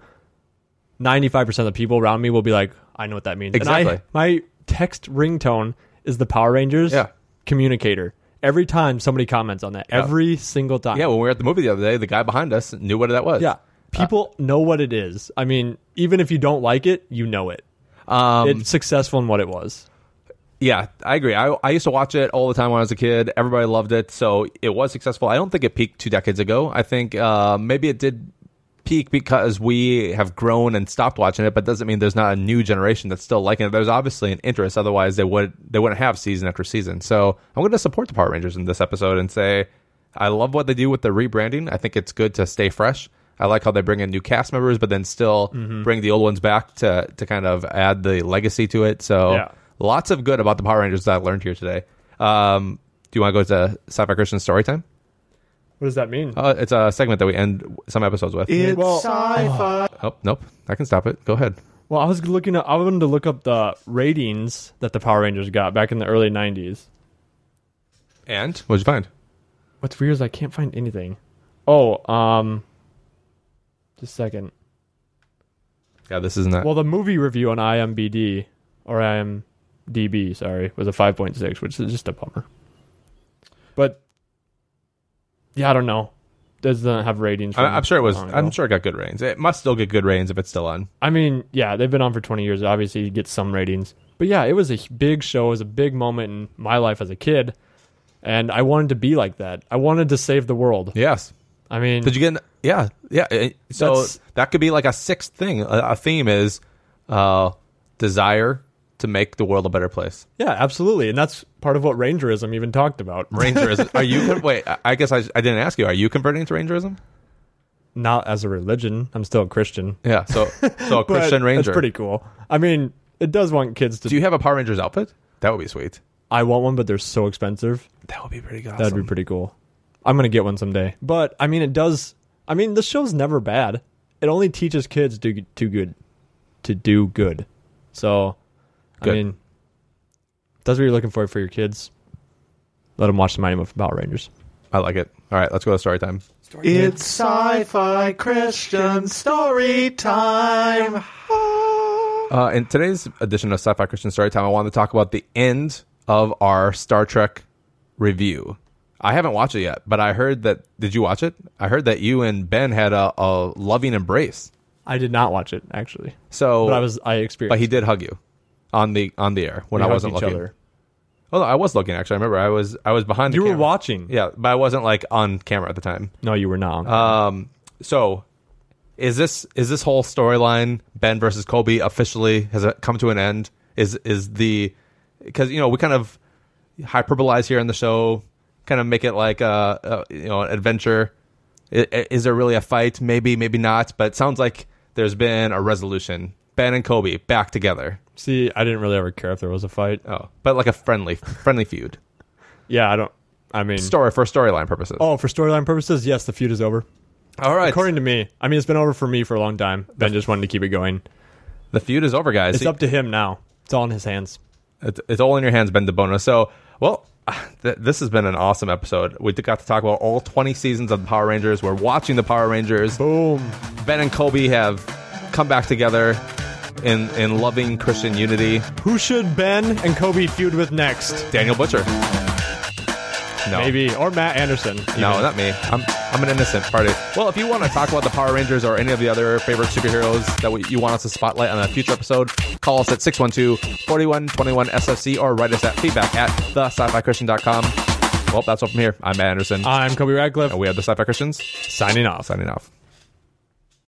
S1: 95% of the people around me will be like, I know what that means.
S2: Exactly.
S1: And my text ringtone is the Power Rangers communicator. Every time somebody comments on that, every single time.
S2: Yeah, when we were at the movie the other day, the guy behind us knew what that was.
S1: Yeah. People know what it is. I mean, even if you don't like it, you know it. It's successful in what it was.
S2: Yeah, I agree. I used to watch it all the time when I was a kid. Everybody loved it, so it was successful. I don't think it peaked 2 decades ago. I think maybe it did peak because we have grown and stopped watching it, but doesn't mean there's not a new generation that's still liking it. There's obviously an interest, otherwise they wouldn't have season after season. So I'm going to support the Power Rangers in this episode and say I love what they do with the rebranding. I think it's good to stay fresh. I like how they bring in new cast members, but then still bring the old ones back to kind of add the legacy to it. So lots of good about the Power Rangers that I learned here today. Do you want to go to Sci-Fi Christian Storytime?
S1: What does that mean?
S2: It's a segment that we end some episodes with.
S7: It's sci-fi.
S2: Oh, nope. I can stop it. Go ahead.
S1: Well, I wanted to look up the ratings that the Power Rangers got back in the early 90s.
S2: And? What'd you find?
S1: What's weird is I can't find anything. Oh, just a second.
S2: Yeah, this isn't that.
S1: Well, the movie review on IMDb, was a 5.6, which is just a bummer. But yeah, I don't know. Doesn't have ratings.
S2: I'm sure it was. I'm sure it got good ratings. It must still get good ratings if it's still on.
S1: I mean, yeah, they've been on for 20 years. Obviously, you get some ratings. But yeah, it was a big show. It was a big moment in my life as a kid, and I wanted to be like that. I wanted to save the world.
S2: Yes.
S1: I mean,
S2: did you get? Yeah. So that could be like a sixth thing. A theme is desire to make the world a better place.
S1: Yeah, absolutely, and that's part of what Rangerism even talked about.
S2: Rangerism. Are you? Wait, I guess I didn't ask you. Are you converting to Rangerism?
S1: Not as a religion. I'm still a Christian.
S2: Yeah. So a Christian Ranger.
S1: That's pretty cool. I mean, it does want kids to.
S2: Do you have a Power Rangers outfit? That would be sweet.
S1: I want one, but they're so expensive.
S2: That would be pretty awesome.
S1: That'd be pretty cool. I'm gonna get one someday. But I mean, it does. I mean, the show's never bad. It only teaches kids to do good. So,
S2: good.
S1: I mean, if that's what you're looking for your kids. Let them watch the Mighty Morphin Power Rangers.
S2: I like it. All right, let's go to story time.
S7: It's sci-fi Christian story time.
S2: In today's edition of Sci-Fi Christian Storytime, I wanted to talk about the end of our Star Trek review. I haven't watched it yet, but I heard that... Did you watch it? I heard that you and Ben had a loving embrace.
S1: I did not watch it, actually.
S2: So,
S1: but I experienced.
S2: But he did hug you on the air when I wasn't looking.
S1: Other.
S2: Oh, no, I was looking, actually. I remember I was behind the camera.
S1: You were watching.
S2: Yeah, but I wasn't like on camera at the time.
S1: No, you were not on camera.
S2: So, is this whole storyline, Ben versus Colby, officially has it come to an end? Is the... Because, we kind of hyperbolize here in the show... kind of make it like an adventure. Is there really a fight? Maybe, maybe not. But it sounds like there's been a resolution. Ben and Colby back together.
S1: See, I didn't really ever care if there was a fight.
S2: Oh, but like a friendly feud.
S1: Yeah, I mean,
S2: For storyline purposes.
S1: Oh, for storyline purposes, yes, the feud is over.
S2: All right.
S1: According to me. I mean, it's been over for me for a long time. Ben just wanted to keep it going.
S2: The feud is over, guys.
S1: It's up to him now. It's all in his hands.
S2: It's all in your hands, Ben DeBono. So, well, this has been an awesome episode. We got to talk about all 20 seasons of the Power Rangers. We're watching the Power Rangers.
S1: Boom.
S2: Ben and Kobe have come back together in loving Christian unity.
S1: Who should Ben and Kobe feud with next?
S2: Daniel Butcher. No.
S1: Maybe. Or Matt Anderson. Even.
S2: No, not me. I'm an innocent party. Well, if you want to talk about the Power Rangers or any of the other favorite superheroes that you want us to spotlight on a future episode, call us at 612-4121-SFC or write us at feedback@thescifichristian.com. Well, that's all from here. I'm Matt Anderson.
S1: I'm Kobe Radcliffe.
S2: And we have the Sci-Fi Christians
S1: Signing off.
S2: Signing off.